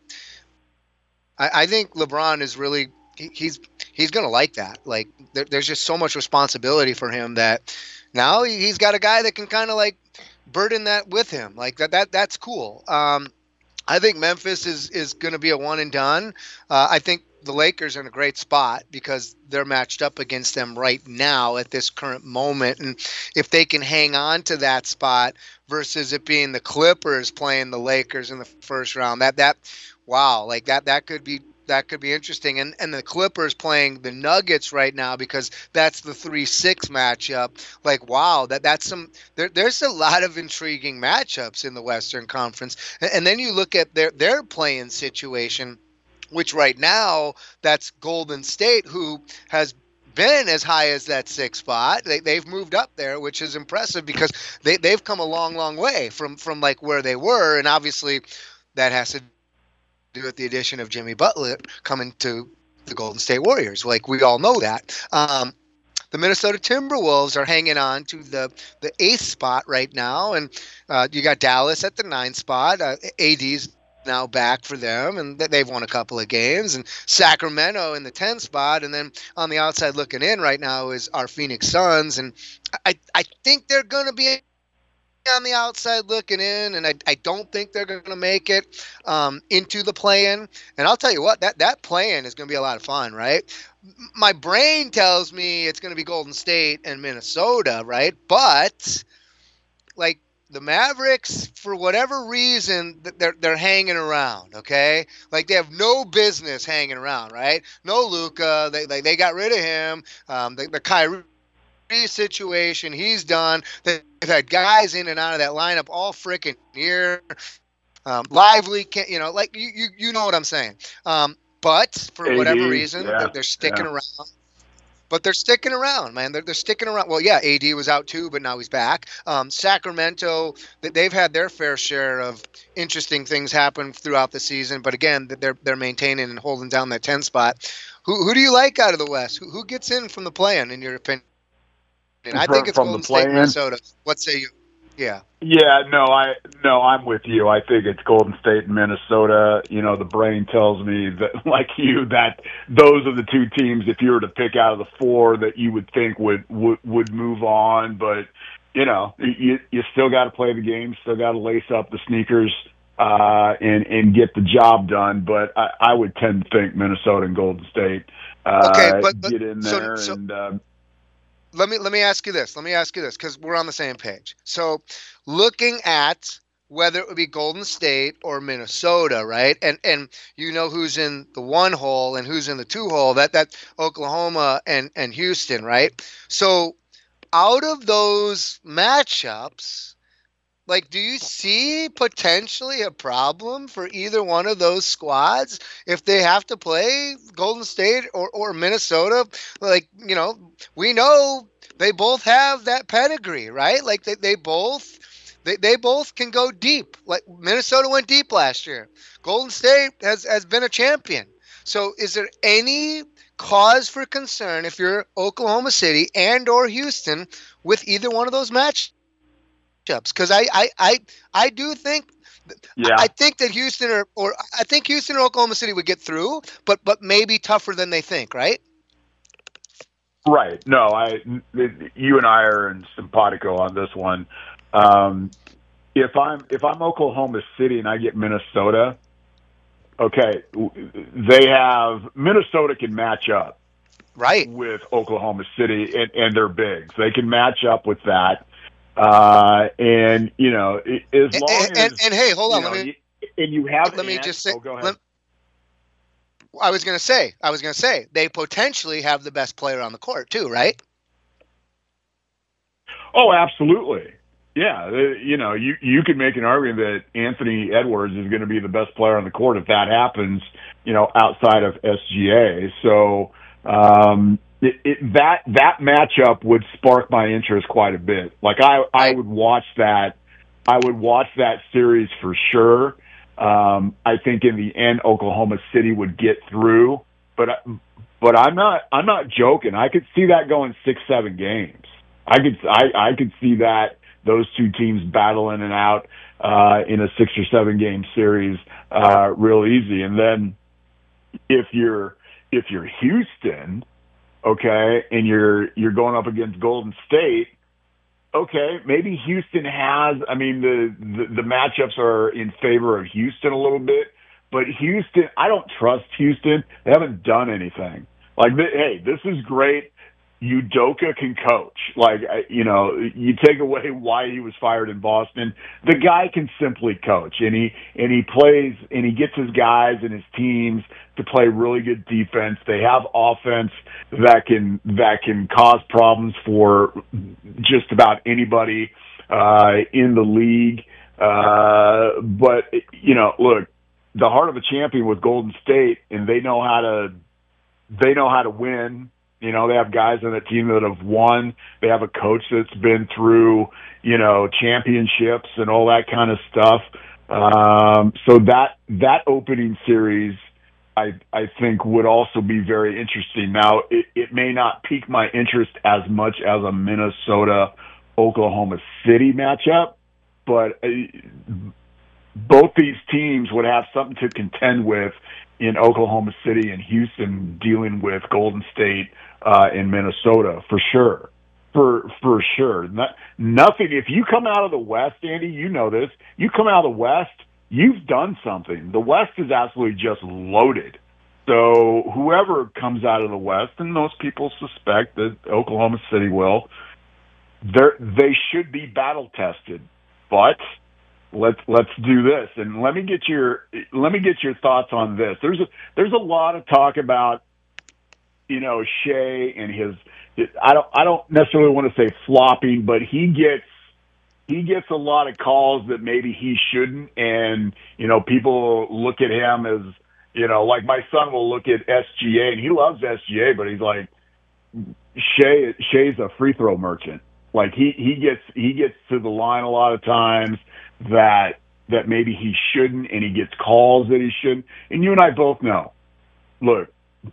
I, I think LeBron is really he, he's he's gonna like that. Like there, there's just so much responsibility for him that now he's got a guy that can kind of like burden that with him. Like that that that's cool. Um, I think Memphis is is going to be a one and done. Uh, I think the Lakers are in a great spot because they're matched up against them right now at this current moment. And if they can hang on to that spot versus it being the Clippers playing the Lakers in the first round, that, that, wow, like that, that could be, that could be interesting. And, and the Clippers playing the Nuggets right now because that's the three six matchup. Like, wow, that, that's some, there, there's a lot of intriguing matchups in the Western Conference. And, and then you look at their, their playing situation, which right now that's Golden State, who has been as high as that sixth spot. They, they've moved up there, which is impressive because they, they've come a long, long way from, from like where they were. And obviously that has to do with the addition of Jimmy Butler coming to the Golden State Warriors. Like we all know that. Um, the Minnesota Timberwolves are hanging on to the, the eighth spot right now. And uh, you got Dallas at the ninth spot. Uh, A D's now back for them, and they've won a couple of games, and Sacramento in the tenth spot, and then on the outside looking in right now is our Phoenix Suns, and I, I think they're going to be on the outside looking in, and I, I don't think they're going to make it um, into the play-in. And I'll tell you what, that, that play-in is going to be a lot of fun, right? My brain tells me it's going to be Golden State and Minnesota, right? But, like, the Mavericks, for whatever reason, they're they're hanging around, okay? Like, they have no business hanging around, right? No Luka. They, they, they got rid of him. Um, the, the Kyrie situation, he's done. They've had guys in and out of that lineup all freaking year. Um, Lively, can't, you know, like, you, you you know what I'm saying. Um, but for A D, whatever reason, yeah, they're, they're sticking yeah. around. But they're sticking around, man. They're, they're sticking around. Well, yeah, A D was out too, but now he's back. Um, Sacramento, they've had their fair share of interesting things happen throughout the season. But again, they're they're maintaining and holding down that ten spot. Who who do you like out of the West? Who who gets in from the play-in, in your opinion? I think it's From Golden the State, play-in? Minnesota. What say you? Yeah. Yeah, no, I no, I'm with you. I think it's Golden State and Minnesota. You know, the brain tells me that, like you, that those are the two teams, if you were to pick out of the four, that you would think would would, would move on. But, you know, you you still got to play the game, still got to lace up the sneakers uh, and and get the job done. But I, I would tend to think Minnesota and Golden State uh, Okay, but- but- get in so- there so- and. Uh, Let me let me ask you this. Let me ask you this, because we're on the same page. So, looking at whether it would be Golden State or Minnesota, right? And and you know who's in the one hole and who's in the two hole. That that Oklahoma and and Houston, right? So, out of those matchups, like, do you see potentially a problem for either one of those squads if they have to play Golden State or, or Minnesota? Like, you know, we know they both have that pedigree, right? Like, they, they both they, they both can go deep. Like, Minnesota went deep last year. Golden State has, has been a champion. So is there any cause for concern if you're Oklahoma City and or Houston with either one of those matches? Because I, I, I, I do think, Yeah. I think that Houston or, or I think Houston or Oklahoma City would get through, but but maybe tougher than they think, right? Right. No, I. You and I are in simpatico on this one. Um, if I'm if I'm Oklahoma City and I get Minnesota, okay, they have Minnesota can match up, right, with Oklahoma City and, and their bigs. They can match up with that. Uh, and you know, as long and, as and, and hey, hold on, you know, let me you, and you have. let me Ant, just say. Oh, go ahead. Let, I was gonna say, I was gonna say, they potentially have the best player on the court too, right? Oh, absolutely. Yeah, uh, you know, you you could make an argument that Anthony Edwards is going to be the best player on the court if that happens, you know, outside of S G A. So um, it, it, that that matchup would spark my interest quite a bit. Like I I would watch that. I would watch that series for sure. Um, I think in the end, Oklahoma City would get through, but but I'm not I'm not joking. I could see that going six seven games. I could I I could see that. Those two teams battling it out uh, in a six or seven game series, uh, real easy. And then if you're if you're Houston, okay, and you're you're going up against Golden State, okay, maybe Houston has. I mean, the the, the matchups are in favor of Houston a little bit, but Houston, I don't trust Houston. They haven't done anything. Like, hey, this is great. Udoka can coach. Like, you know, you take away why he was fired in Boston. The guy can simply coach, and he and he plays and he gets his guys and his teams to play really good defense. They have offense that can that can cause problems for just about anybody uh, in the league. Uh, but you know, look, the heart of a champion with Golden State, and they know how to they know how to win. You know, they have guys on the team that have won. They have a coach that's been through, you know, championships and all that kind of stuff. Um, so that that opening series, I I think, would also be very interesting. Now, it, it may not pique my interest as much as a Minnesota-Oklahoma City matchup, but uh, both these teams would have something to contend with in Oklahoma City and Houston dealing with Golden State uh, in Minnesota, for sure. For for sure. Not, nothing. If you come out of the West, Andy, you know this. You come out of the West, you've done something. The West is absolutely just loaded. So whoever comes out of the West, and most people suspect that Oklahoma City will, they should be battle tested. But let's let's do this, and let me get your let me get your thoughts on this. There's a there's a lot of talk about, you know, Shea and his. I don't I don't necessarily want to say flopping, but he gets he gets a lot of calls that maybe he shouldn't, and you know, people look at him as, you know, like my son will look at S G A, and he loves S G A, but he's like, Shea Shea's a free throw merchant. Like he, he gets he gets to the line a lot of times that that maybe he shouldn't, and he gets calls that he shouldn't. And you and I both know, look,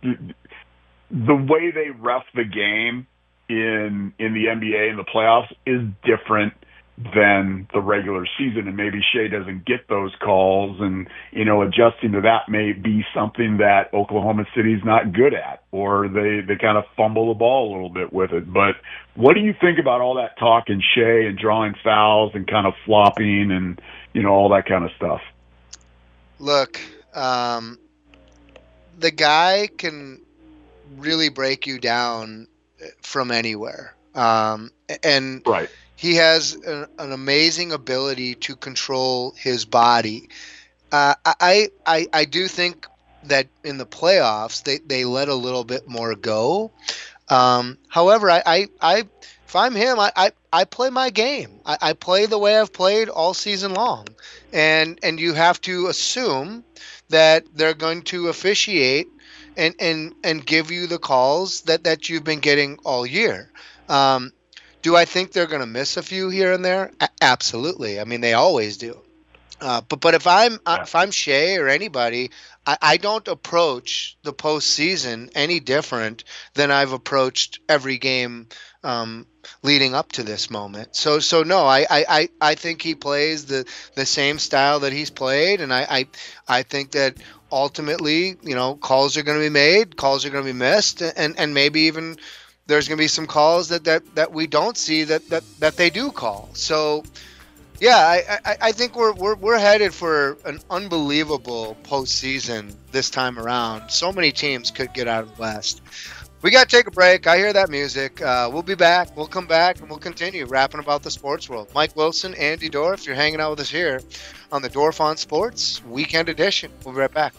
the way they ref the game in in the N B A in the playoffs is different than the regular season, and maybe Shea doesn't get those calls, and you know, adjusting to that may be something that Oklahoma City's not good at, or they they kind of fumble the ball a little bit with it. But what do you think about all that talk and Shea and drawing fouls and kind of flopping and, you know, all that kind of stuff? Look, um, the guy can really break you down from anywhere, um, and right. He has an, an amazing ability to control his body. Uh, I, I I do think that in the playoffs they, they let a little bit more go. Um, however, I, I, I if I'm him, I, I, I play my game. I, I play the way I've played all season long, and and you have to assume that they're going to officiate and and, and give you the calls that, that you've been getting all year. Um, Do I think they're going to miss a few here and there? A- absolutely. I mean, they always do. Uh, but but if I'm yeah. if I'm Shea or anybody, I, I don't approach the postseason any different than I've approached every game um, leading up to this moment. So so no, I, I, I think he plays the, the same style that he's played, and I, I I think that ultimately, you know, calls are going to be made, calls are going to be missed, and and maybe even there's going to be some calls that, that, that we don't see that, that, that they do call. So, yeah, I, I, I think we're, we're we're headed for an unbelievable postseason this time around. So many teams could get out of the West. We got to take a break. I hear that music. Uh, we'll be back. We'll come back, and we'll continue rapping about the sports world. Mike Wilson, Andy Dorff, you're hanging out with us here on the Dorff on Sports Weekend Edition. We'll be right back.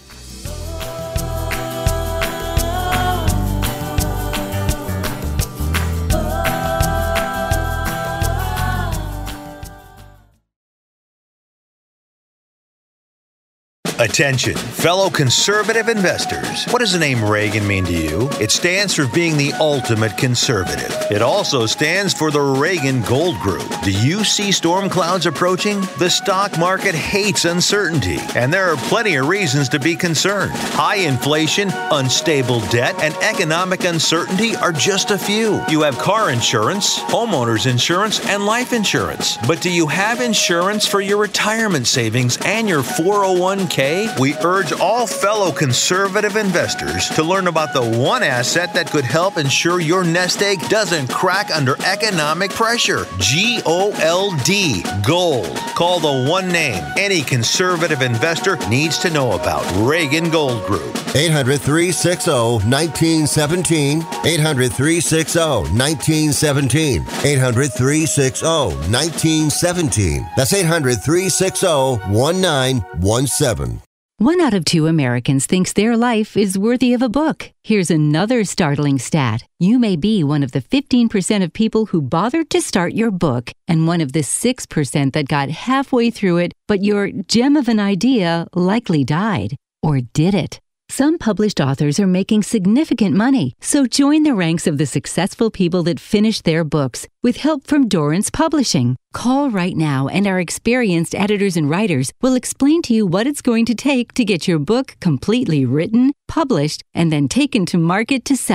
Attention, fellow conservative investors. What does the name Reagan mean to you? It stands for being the ultimate conservative. It also stands for the Reagan Gold Group. Do you see storm clouds approaching? The stock market hates uncertainty, and there are plenty of reasons to be concerned. High inflation, unstable debt, and economic uncertainty are just a few. You have car insurance, homeowners insurance, and life insurance. But do you have insurance for your retirement savings and your four oh one k? We urge all fellow conservative investors to learn about the one asset that could help ensure your nest egg doesn't crack under economic pressure. G O L D, Gold. Call the one name any conservative investor needs to know about. Reagan Gold Group. eight hundred, three six zero, one nine one seven. eight hundred, three six zero, one nine one seven. eight hundred, three six zero, one nine one seven. That's eight hundred, three six zero, one nine one seven. One out of two Americans thinks their life is worthy of a book. Here's another startling stat. You may be one of the fifteen percent of people who bothered to start your book, and one of the six percent that got halfway through it, but your gem of an idea likely died. Or did it? Some published authors are making significant money, so join the ranks of the successful people that finish their books with help from Dorrance Publishing. Call right now, and our experienced editors and writers will explain to you what it's going to take to get your book completely written, published, and then taken to market to sell it.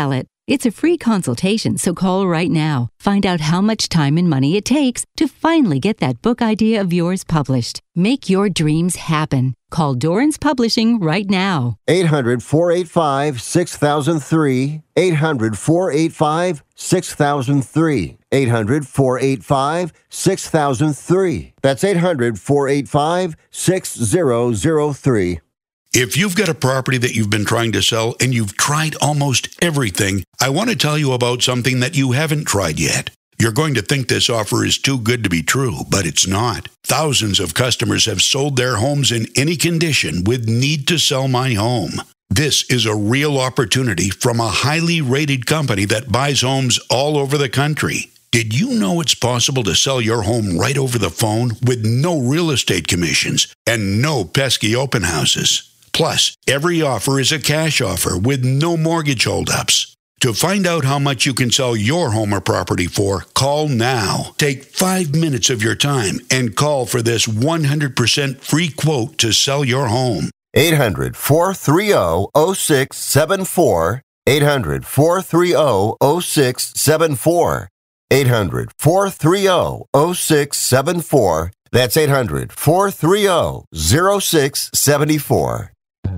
It's a free consultation, so call right now. Find out how much time and money it takes to finally get that book idea of yours published. Make your dreams happen. Call Dorrance Publishing right now. eight hundred, four eight five, six thousand three. eight hundred, four eight five, six thousand three. eight hundred, four eight five, six thousand three. That's eight hundred, four eight five, six thousand three. If you've got a property that you've been trying to sell and you've tried almost everything, I want to tell you about something that you haven't tried yet. You're going to think this offer is too good to be true, but it's not. Thousands of customers have sold their homes in any condition with Need to Sell My Home. This is a real opportunity from a highly rated company that buys homes all over the country. Did you know it's possible to sell your home right over the phone with no real estate commissions and no pesky open houses? Plus, every offer is a cash offer with no mortgage holdups. To find out how much you can sell your home or property for, call now. Take five minutes of your time and call for this one hundred percent free quote to sell your home. eight hundred, four three zero, zero six seven four. eight hundred, four three zero, zero six seven four. eight hundred, four three zero, zero six seven four. That's eight hundred, four three zero, zero six seven four.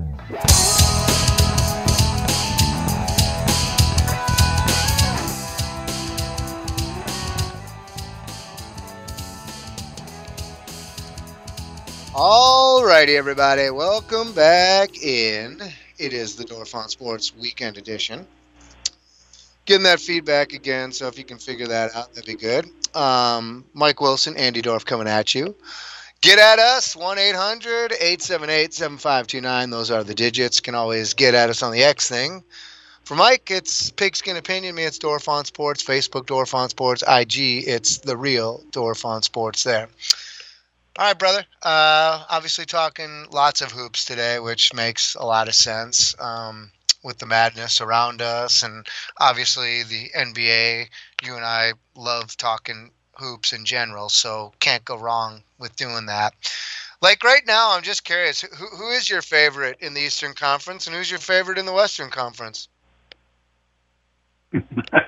All righty, everybody. Welcome back in. It is the Dorfon Sports Weekend Edition. Getting that feedback again, so if you can figure that out, that'd be good. Um, Mike Wilson, Andy Dorf coming at you. Get at us, one eight hundred, eight seven eight, seven five two nine. Those are the digits. Can always get at us on the X thing. For Mike, it's Pigskin Opinion. Me, it's Dorfon Sports. Facebook, Dorfon Sports. I G, it's the real Dorfon Sports there. All right, brother. Uh, obviously talking lots of hoops today, which makes a lot of sense um, with the madness around us. And obviously the N B A, you and I love talking hoops in general, so can't go wrong with doing that. Like right now, I'm just curious, who, who is your favorite in the Eastern Conference and who's your favorite in the Western Conference? um,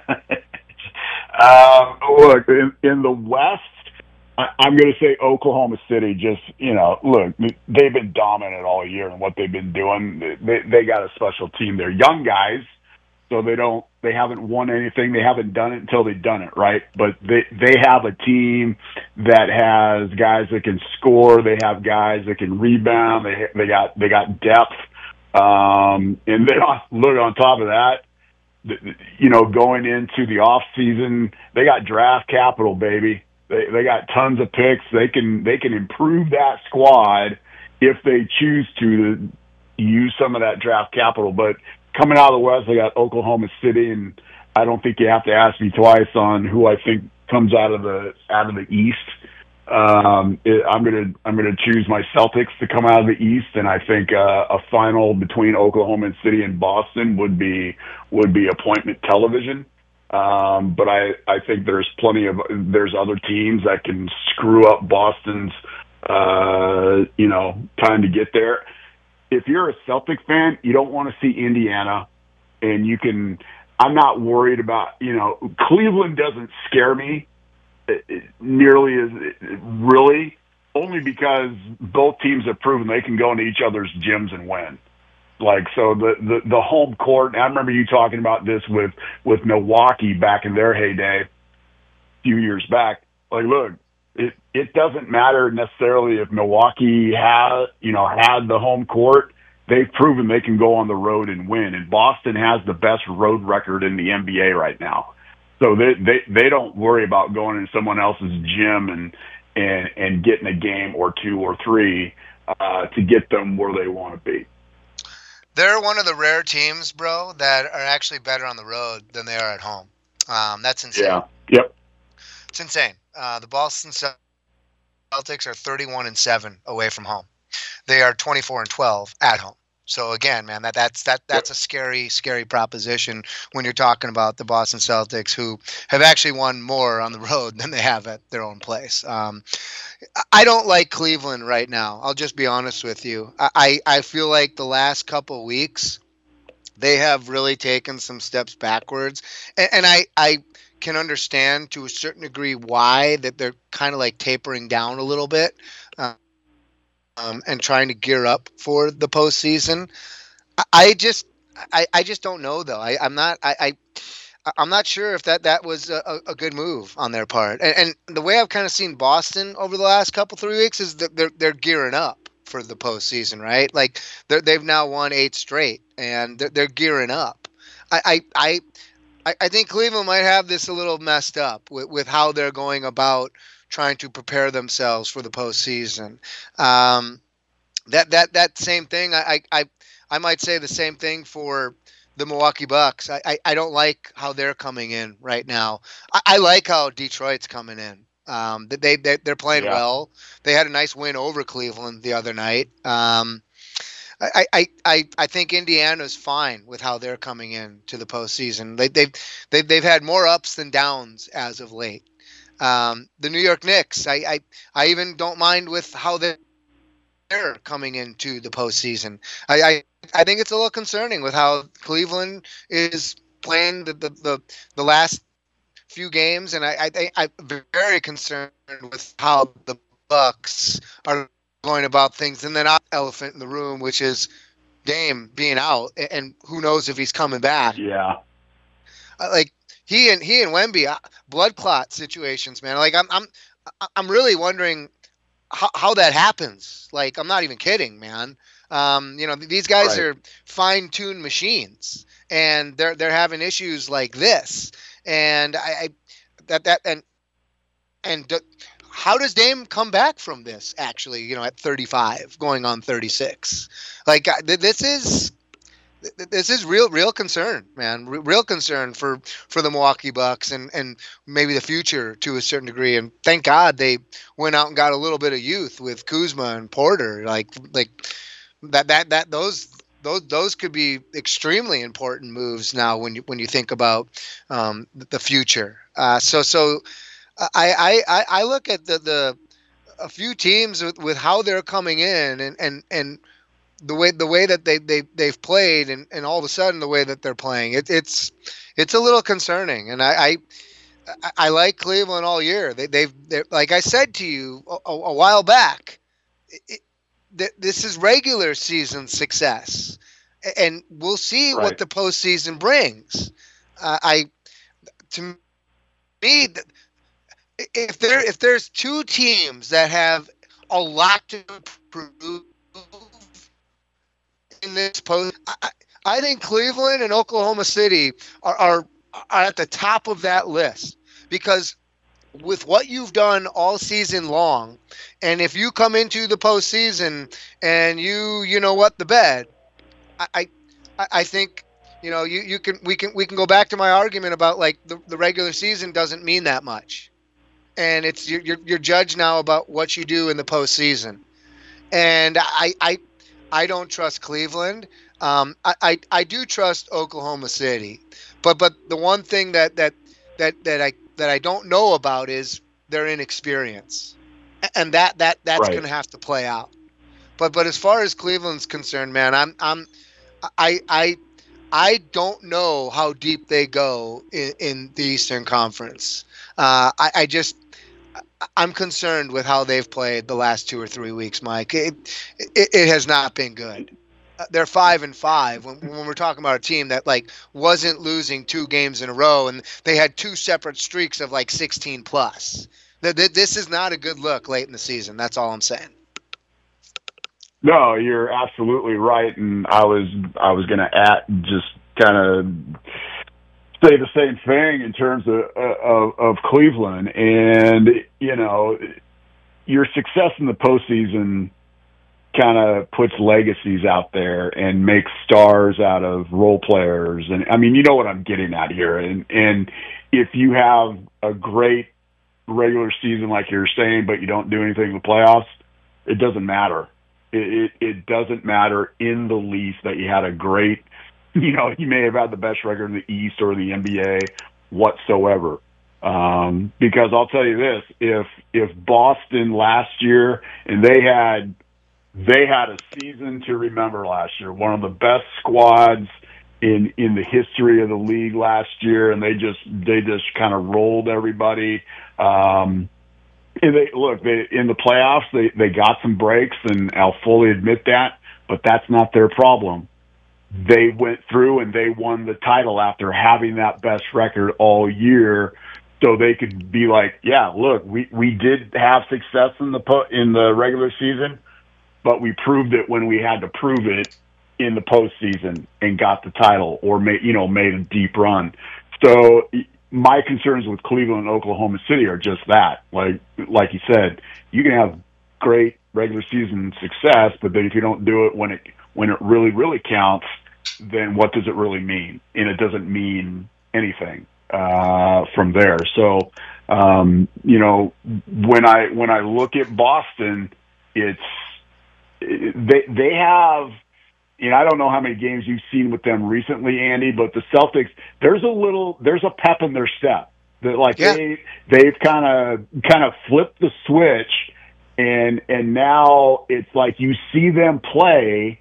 look, in, in the West, I, I'm going to say Oklahoma City. Just, you know, look, they've been dominant all year in what they've been doing. They, they got a special team. They're young guys, so they don't, they haven't won anything. They haven't done it until they've done it, right? But they, they have a team that has guys that can score. They have guys that can rebound. They, they got, they got depth. Um, and then look, on top of that, you know, going into the off season, they got draft capital, baby. They they got tons of picks. They can they can improve that squad if they choose to, to use some of that draft capital. But coming out of the West, they got Oklahoma City, and I don't think you have to ask me twice on who I think comes out of the out of the East. Um, it, I'm gonna I'm gonna choose my Celtics to come out of the East, and I think uh, a final between Oklahoma City and Boston would be would be appointment television. Um, but I, I think there's plenty of there's other teams that can screw up Boston's uh, you know time to get there. If you're a Celtic fan, you don't want to see Indiana, and you can. I'm not worried about you know Cleveland doesn't scare me nearly as really, only because both teams have proven they can go into each other's gyms and win. Like, so the, the, the home court, I remember you talking about this with, with Milwaukee back in their heyday, a few years back. Like, look, it, it doesn't matter necessarily if Milwaukee had, you know, had the home court. They've proven they can go on the road and win. And Boston has the best road record in the N B A right now. So they, they, they don't worry about going into someone else's gym and, and, and getting a game or two or three uh, to get them where they want to be. They're one of the rare teams, bro, that are actually better on the road than they are at home. Um, that's insane. Yeah. Yep. It's insane. Uh, the Boston Celtics are thirty-one and seven away from home. They are twenty-four and twelve at home. So again, man, that that's that that's a scary, scary proposition when you're talking about the Boston Celtics, who have actually won more on the road than they have at their own place. Um, I don't like Cleveland right now. I'll just be honest with you. I, I feel like the last couple of weeks, they have really taken some steps backwards. And, and I, I can understand to a certain degree why that they're kind of like tapering down a little bit uh, um, and trying to gear up for the postseason. I, I just, I, I just don't know though. I, I'm not, I, I I'm not sure if that, that was a, a good move on their part. And, and the way I've kind of seen Boston over the last couple, three weeks is that they're, they're gearing up for the postseason, right? Like they're, they've now won eight straight and they're, they're gearing up. I, I, I, I think Cleveland might have this a little messed up with, with how they're going about trying to prepare themselves for the postseason. Um, that, that, that same thing, I, I, I might say the same thing for the Milwaukee Bucks. I, I, I don't like how they're coming in right now. I, I like how Detroit's coming in. Um, they, they, they're playing yeah. well. They had a nice win over Cleveland the other night. Um, I, I, I, I think Indiana's fine with how they're coming in to the postseason. They, they've, they've, they've had more ups than downs as of late. Um, the New York Knicks, I, I, I even don't mind with how they're coming into the postseason. I, I, I think it's a little concerning with how Cleveland is playing the, the, the, the last few games, and I, I, I'm very concerned with how the Bucks are going about things. And then our elephant in the room, which is Dame being out, and who knows if he's coming back. Yeah, uh, like he and he and Wemby, uh, blood clot situations, man. Like I'm I'm I'm really wondering how, how that happens. Like I'm not even kidding, man. Um, you know, these guys right. are fine-tuned machines, and they're they're having issues like this. And I, I that that and and d- how does Dame come back from this? Actually, you know, at thirty-five, going on thirty-six, like this is this is real real concern, man. Real concern for for the Milwaukee Bucks and and maybe the future to a certain degree. And thank God they went out and got a little bit of youth with Kuzma and Porter, like like. That that that those those those could be extremely important moves now when you when you think about um, the future. Uh, so so I, I I look at the the a few teams with, with how they're coming in and, and, and the way the way that they they they've played and, and all of a sudden the way that they're playing it, it's it's a little concerning. And I I, I like Cleveland all year. They they've like I said to you a, a while back. It, This is regular season success, and we'll see right. what the postseason brings. Uh, I, to me, if there if there's two teams that have a lot to prove in this post, I, I think Cleveland and Oklahoma City are, are are at the top of that list because with what you've done all season long, and if you come into the postseason and you, you know what, the bed, I, I, I think, you know, you, you can, we can, we can go back to my argument about like the, the regular season doesn't mean that much, and it's you're, you're you're judged now about what you do in the postseason, and I, I, I don't trust Cleveland. Um, I, I, I do trust Oklahoma City, but but the one thing that that that that I that I don't know about is their inexperience, and that that that's right. going to have to play out. But but as far as Cleveland's concerned, man, I'm I'm I I I don't know how deep they go in, in the Eastern Conference. Uh, I, I just I'm concerned with how they've played the last two or three weeks, Mike. It it, it has not been good. They're five and five when, when we're talking about a team that like wasn't losing two games in a row, and they had two separate streaks of like sixteen plus. This is not a good look late in the season. That's all I'm saying. No, you're absolutely right, and I was I was going to add just kind of say the same thing in terms of, of of Cleveland, and you know, your success in the postseason kind of puts legacies out there and makes stars out of role players. And I mean, you know what I'm getting at here. And, and if you have a great regular season, like you're saying, but you don't do anything in the playoffs, it doesn't matter. It, it, it doesn't matter in the least that you had a great, you know, you may have had the best record in the East or the N B A whatsoever. Um, because I'll tell you this, if, if Boston last year and they had, They had a season to remember last year, one of the best squads in in the history of the league last year, and they just they just kind of rolled everybody. Um, and they look they, in the playoffs. They they got some breaks, and I'll fully admit that. But that's not their problem. They went through and they won the title after having that best record all year, so they could be like, yeah, look, we we did have success in the po- in the regular season, but we proved it when we had to prove it in the postseason and got the title, or made, you know, made a deep run. So my concerns with Cleveland and Oklahoma City are just that. Like, like you said, you can have great regular season success, but then if you don't do it when it, when it really, really counts, then what does it really mean? And it doesn't mean anything, uh, from there. So, um, you know, when I, when I look at Boston, it's, they, they have, you know, I don't know how many games you've seen with them recently, Andy, but the Celtics, there's a little, there's a pep in their step. That like yeah. they, they've kind of, kind of flipped the switch, and and now it's like you see them play,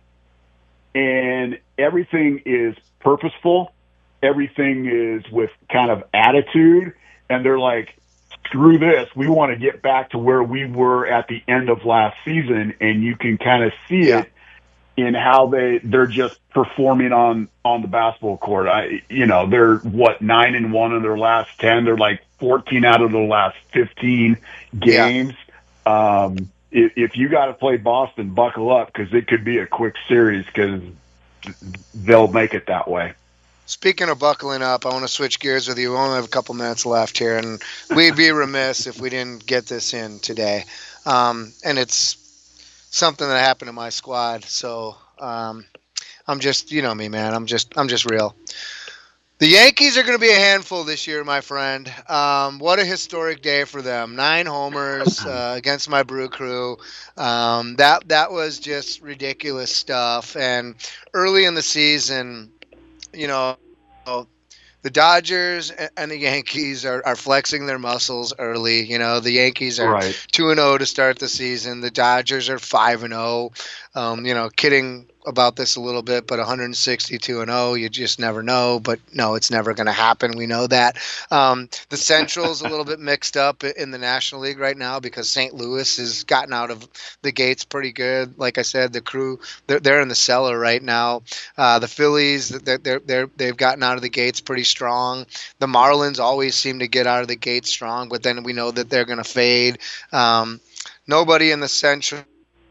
and everything is purposeful, everything is with kind of attitude, and they're like, screw this, we want to get back to where we were at the end of last season, and you can kind of see yeah. it in how they they're just performing on on the basketball court. I you know they're what nine and one in their last ten. They're like fourteen out of the last fifteen games. Yeah. Um, if, if you got to play Boston, buckle up, because it could be a quick series, because they'll make it that way. Speaking of buckling up, I want to switch gears with you. We only have a couple minutes left here, and we'd be remiss if we didn't get this in today. Um, and it's something that happened to my squad. So um, I'm just, you know me, man. I'm just, I'm just real. The Yankees are going to be a handful this year, my friend. Um, what a historic day for them. Nine homers uh, against my Brew Crew. Um, that that was just ridiculous stuff. And early in the season, you know, the Dodgers and the Yankees are, are flexing their muscles early. You know, the Yankees are right. two and oh to start the season. The Dodgers are five and oh. Um, you know, kidding about this a little bit, but one sixty-two and oh, you just never know. But no, it's never going to happen. We know that. Um, the Central's a little bit mixed up in the National League right now, because Saint Louis has gotten out of the gates pretty good. Like I said, the Crew, they're, they're in the cellar right now. Uh, the Phillies, they're, they're, they're, they've gotten out of the gates pretty strong. The Marlins always seem to get out of the gates strong, but then we know that they're going to fade. Um, nobody in the Central,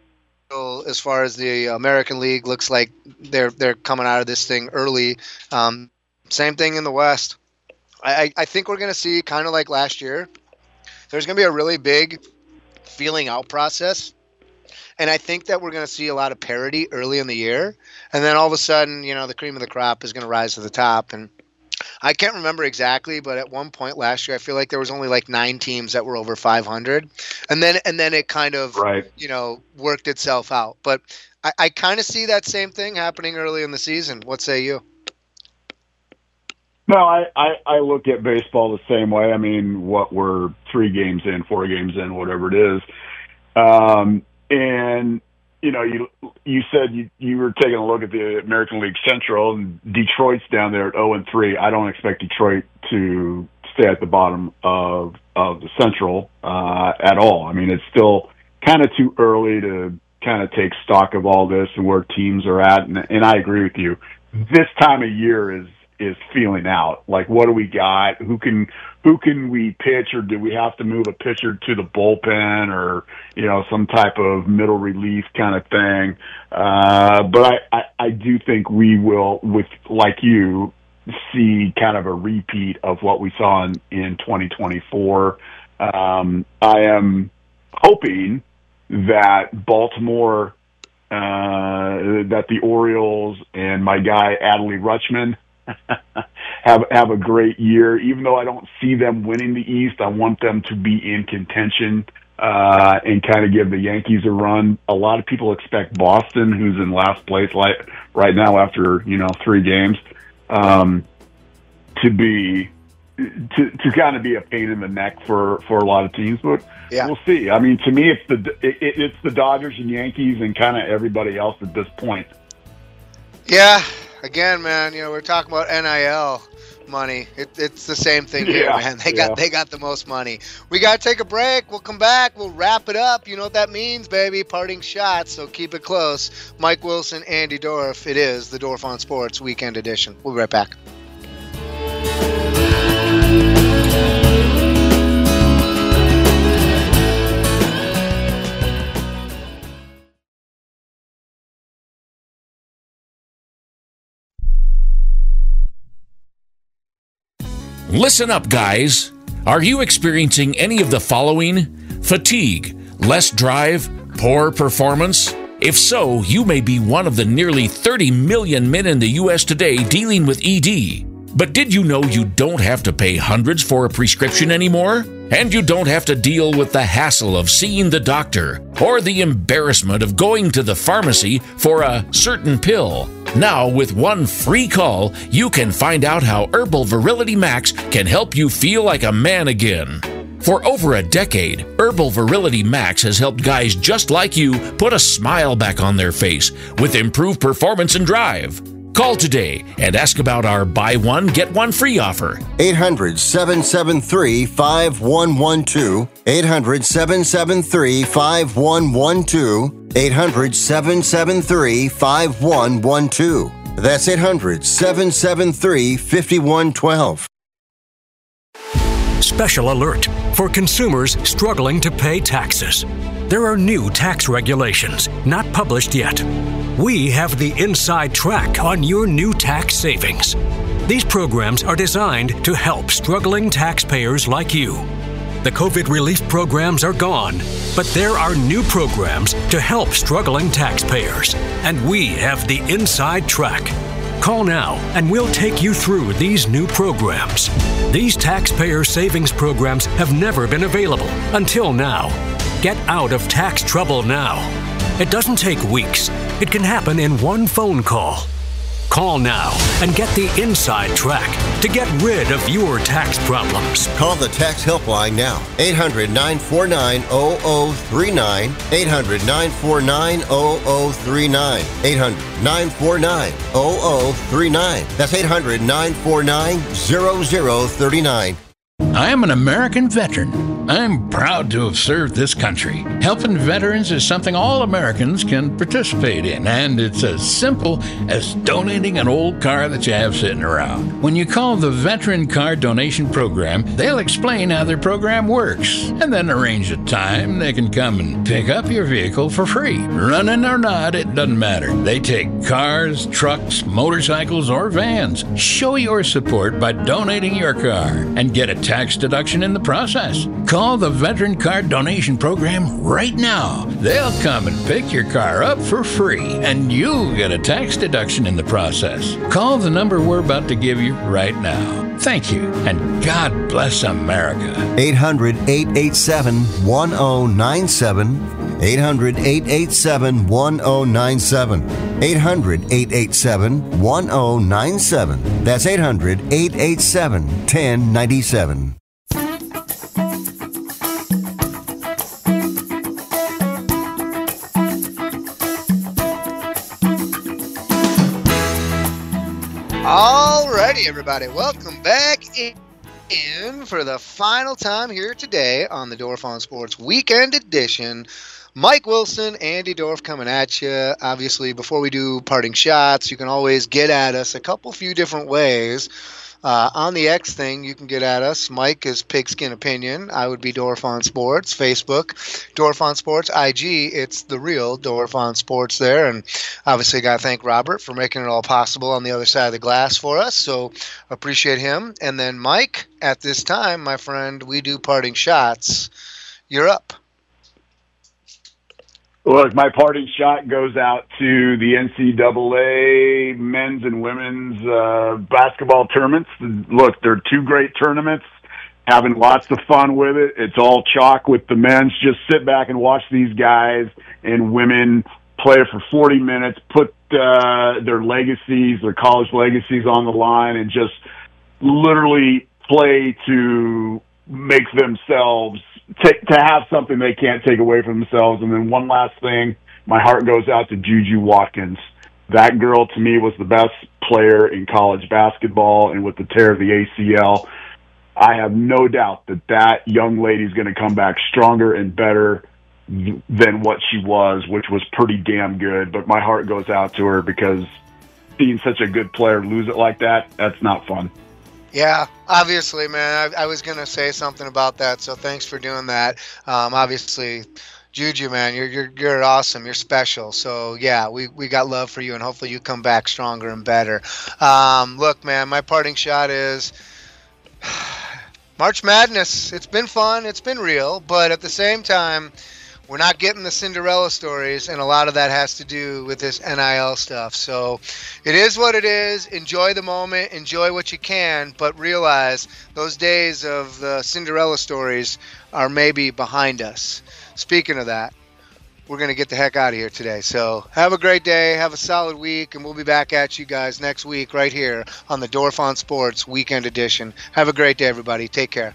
as far as the American League, looks like they're they're coming out of this thing early. Um, same thing in the West. I, I think we're going to see, kind of like last year, there's going to be a really big feeling out process. And I think that we're going to see a lot of parity early in the year. And then all of a sudden, you know, the cream of the crop is going to rise to the top. And I can't remember exactly, but at one point last year, I feel like there was only like nine teams that were over five hundred, and then and then it kind of right. you know worked itself out. But I, I kind of see that same thing happening early in the season. What say you? No, I, I, I look at baseball the same way. I mean, what we're three games in, four games in, whatever it is, um, and. You know, you you said you, you were taking a look at the American League Central, and Detroit's down there at oh and three. I don't expect Detroit to stay at the bottom of of the Central uh, at all. I mean, it's still kind of too early to kind of take stock of all this and where teams are at. And, and I agree with you. This time of year is is feeling out. Like, what do we got? Who can who can we pitch, or do we have to move a pitcher to the bullpen, or you know some type of middle relief kind of thing? Uh, but I, I I do think we will, with like you, see kind of a repeat of what we saw in in twenty twenty-four. Um, I am hoping that Baltimore, uh, that the Orioles and my guy Adley Rutschman have have a great year. Even though I don't see them winning the East, I want them to be in contention uh, and kind of give the Yankees a run. A lot of people expect Boston, who's in last place like right now after you know three games, um, to be to to kind of be a pain in the neck for, for a lot of teams. But yeah. We'll see. I mean, to me, it's the it, it's the Dodgers and Yankees and kind of everybody else at this point. Yeah. again, man, you know, we're talking about N I L money. It, it's the same thing here, yeah, man. They yeah. got they got the most money. We got to take a break. We'll come back. We'll wrap it up. You know what that means, baby. Parting shots, so keep it close. Mike Wilson, Andy Dorf. It is the Dorf on Sports Weekend Edition. We'll be right back. Listen up, guys. Are you experiencing any of the following? Fatigue, less drive, poor performance? If so, you may be one of the nearly thirty million men in the U S today dealing with E D. But did you know you don't have to pay hundreds for a prescription anymore? And you don't have to deal with the hassle of seeing the doctor or the embarrassment of going to the pharmacy for a certain pill. Now, with one free call, you can find out how Herbal Virility Max can help you feel like a man again. For over a decade, Herbal Virility Max has helped guys just like you put a smile back on their face with improved performance and drive. Call today and ask about our buy one, get one free offer. eight hundred, seven seven three, five one one two. eight hundred, seven seven three, five one one two. eight hundred, seven seven three, five one one two. That's eight hundred, seven seven three, five one one two. Special alert for consumers struggling to pay taxes. There are new tax regulations, not published yet. We have the inside track on your new tax savings. These programs are designed to help struggling taxpayers like you. The COVID relief programs are gone, but there are new programs to help struggling taxpayers, and we have the inside track. Call now and we'll take you through these new programs. These taxpayer savings programs have never been available until now. Get out of tax trouble now. It doesn't take weeks. It can happen in one phone call. Call now and get the inside track to get rid of your tax problems. Call the tax helpline now. eight hundred, nine four nine, zero zero three nine. eight hundred, nine four nine, zero zero three nine. eight hundred, nine four nine, zero zero three nine. That's eight hundred, nine four nine, zero zero three nine. I am an American veteran. I'm proud to have served this country. Helping veterans is something all Americans can participate in, and it's as simple as donating an old car that you have sitting around. When you call the Veteran Car Donation Program, they'll explain how their program works, and then arrange a time they can come and pick up your vehicle for free. Running or not, it doesn't matter. They take cars, trucks, motorcycles, or vans. Show your support by donating your car and get a tax deduction in the process. Call the Veteran Car Donation Program right now. They'll come and pick your car up for free, and you'll get a tax deduction in the process. Call the number we're about to give you right now. Thank you, and God bless America. eight hundred, eight eight seven, one zero nine seven. eight hundred, eight eight seven, one zero nine seven. eight hundred, eight eight seven, one zero nine seven. That's eight hundred, eight eight seven, one zero nine seven. Alrighty, everybody, welcome back in, in for the final time here today on the Dorf on Sports Weekend Edition. Mike Wilson, Andy Dorf coming at you. Obviously, before we do parting shots, you can always get at us a couple few different ways. Uh, on the X thing, you can get at us. Mike is Pigskin Opinion. I would be Dorf on Sports. Facebook, Dorf on Sports. I G, it's the real Dorf on Sports there. And obviously, got to thank Robert for making it all possible on the other side of the glass for us. So appreciate him. And then Mike, at this time, my friend, we do parting shots. You're up. Look, my parting shot goes out to the N C double A men's and women's uh, basketball tournaments. Look, they're two great tournaments, having lots of fun with it. It's all chalk with the men's. Just sit back and watch these guys and women play for forty minutes, put uh, their legacies, their college legacies on the line, and just literally play to make themselves Take, to have something they can't take away from themselves. And then one last thing, my heart goes out to Juju Watkins. that girl to me was the best player in college basketball, and with the tear of the A C L, I have no doubt that that young lady's going to come back stronger and better than what she was, which was pretty damn good. But my heart goes out to her because seeing such a good player lose it like that, that's not fun. Yeah, obviously, man. I, I was going to say something about that, so thanks for doing that. Um, obviously, Juju, man, you're you're you're awesome. You're special. So yeah, we, we got love for you, and hopefully you come back stronger and better. Um, look, man, my parting shot is March Madness. It's been fun. It's been real, but at the same time, we're not getting the Cinderella stories, and a lot of that has to do with this N I L stuff. So it is what it is. Enjoy the moment. Enjoy what you can, but realize those days of the Cinderella stories are maybe behind us. Speaking of that, we're going to get the heck out of here today. So have a great day. Have a solid week, and we'll be back at you guys next week right here on the Dorf on Sports Weekend Edition. Have a great day, everybody. Take care.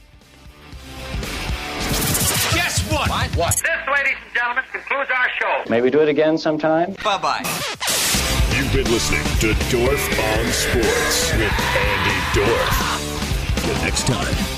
Guess what? What? What? This, ladies and gentlemen, concludes our show. Maybe do it again sometime. Bye-bye. You've been listening to Dorf on Sports with Andy Dorf. The next time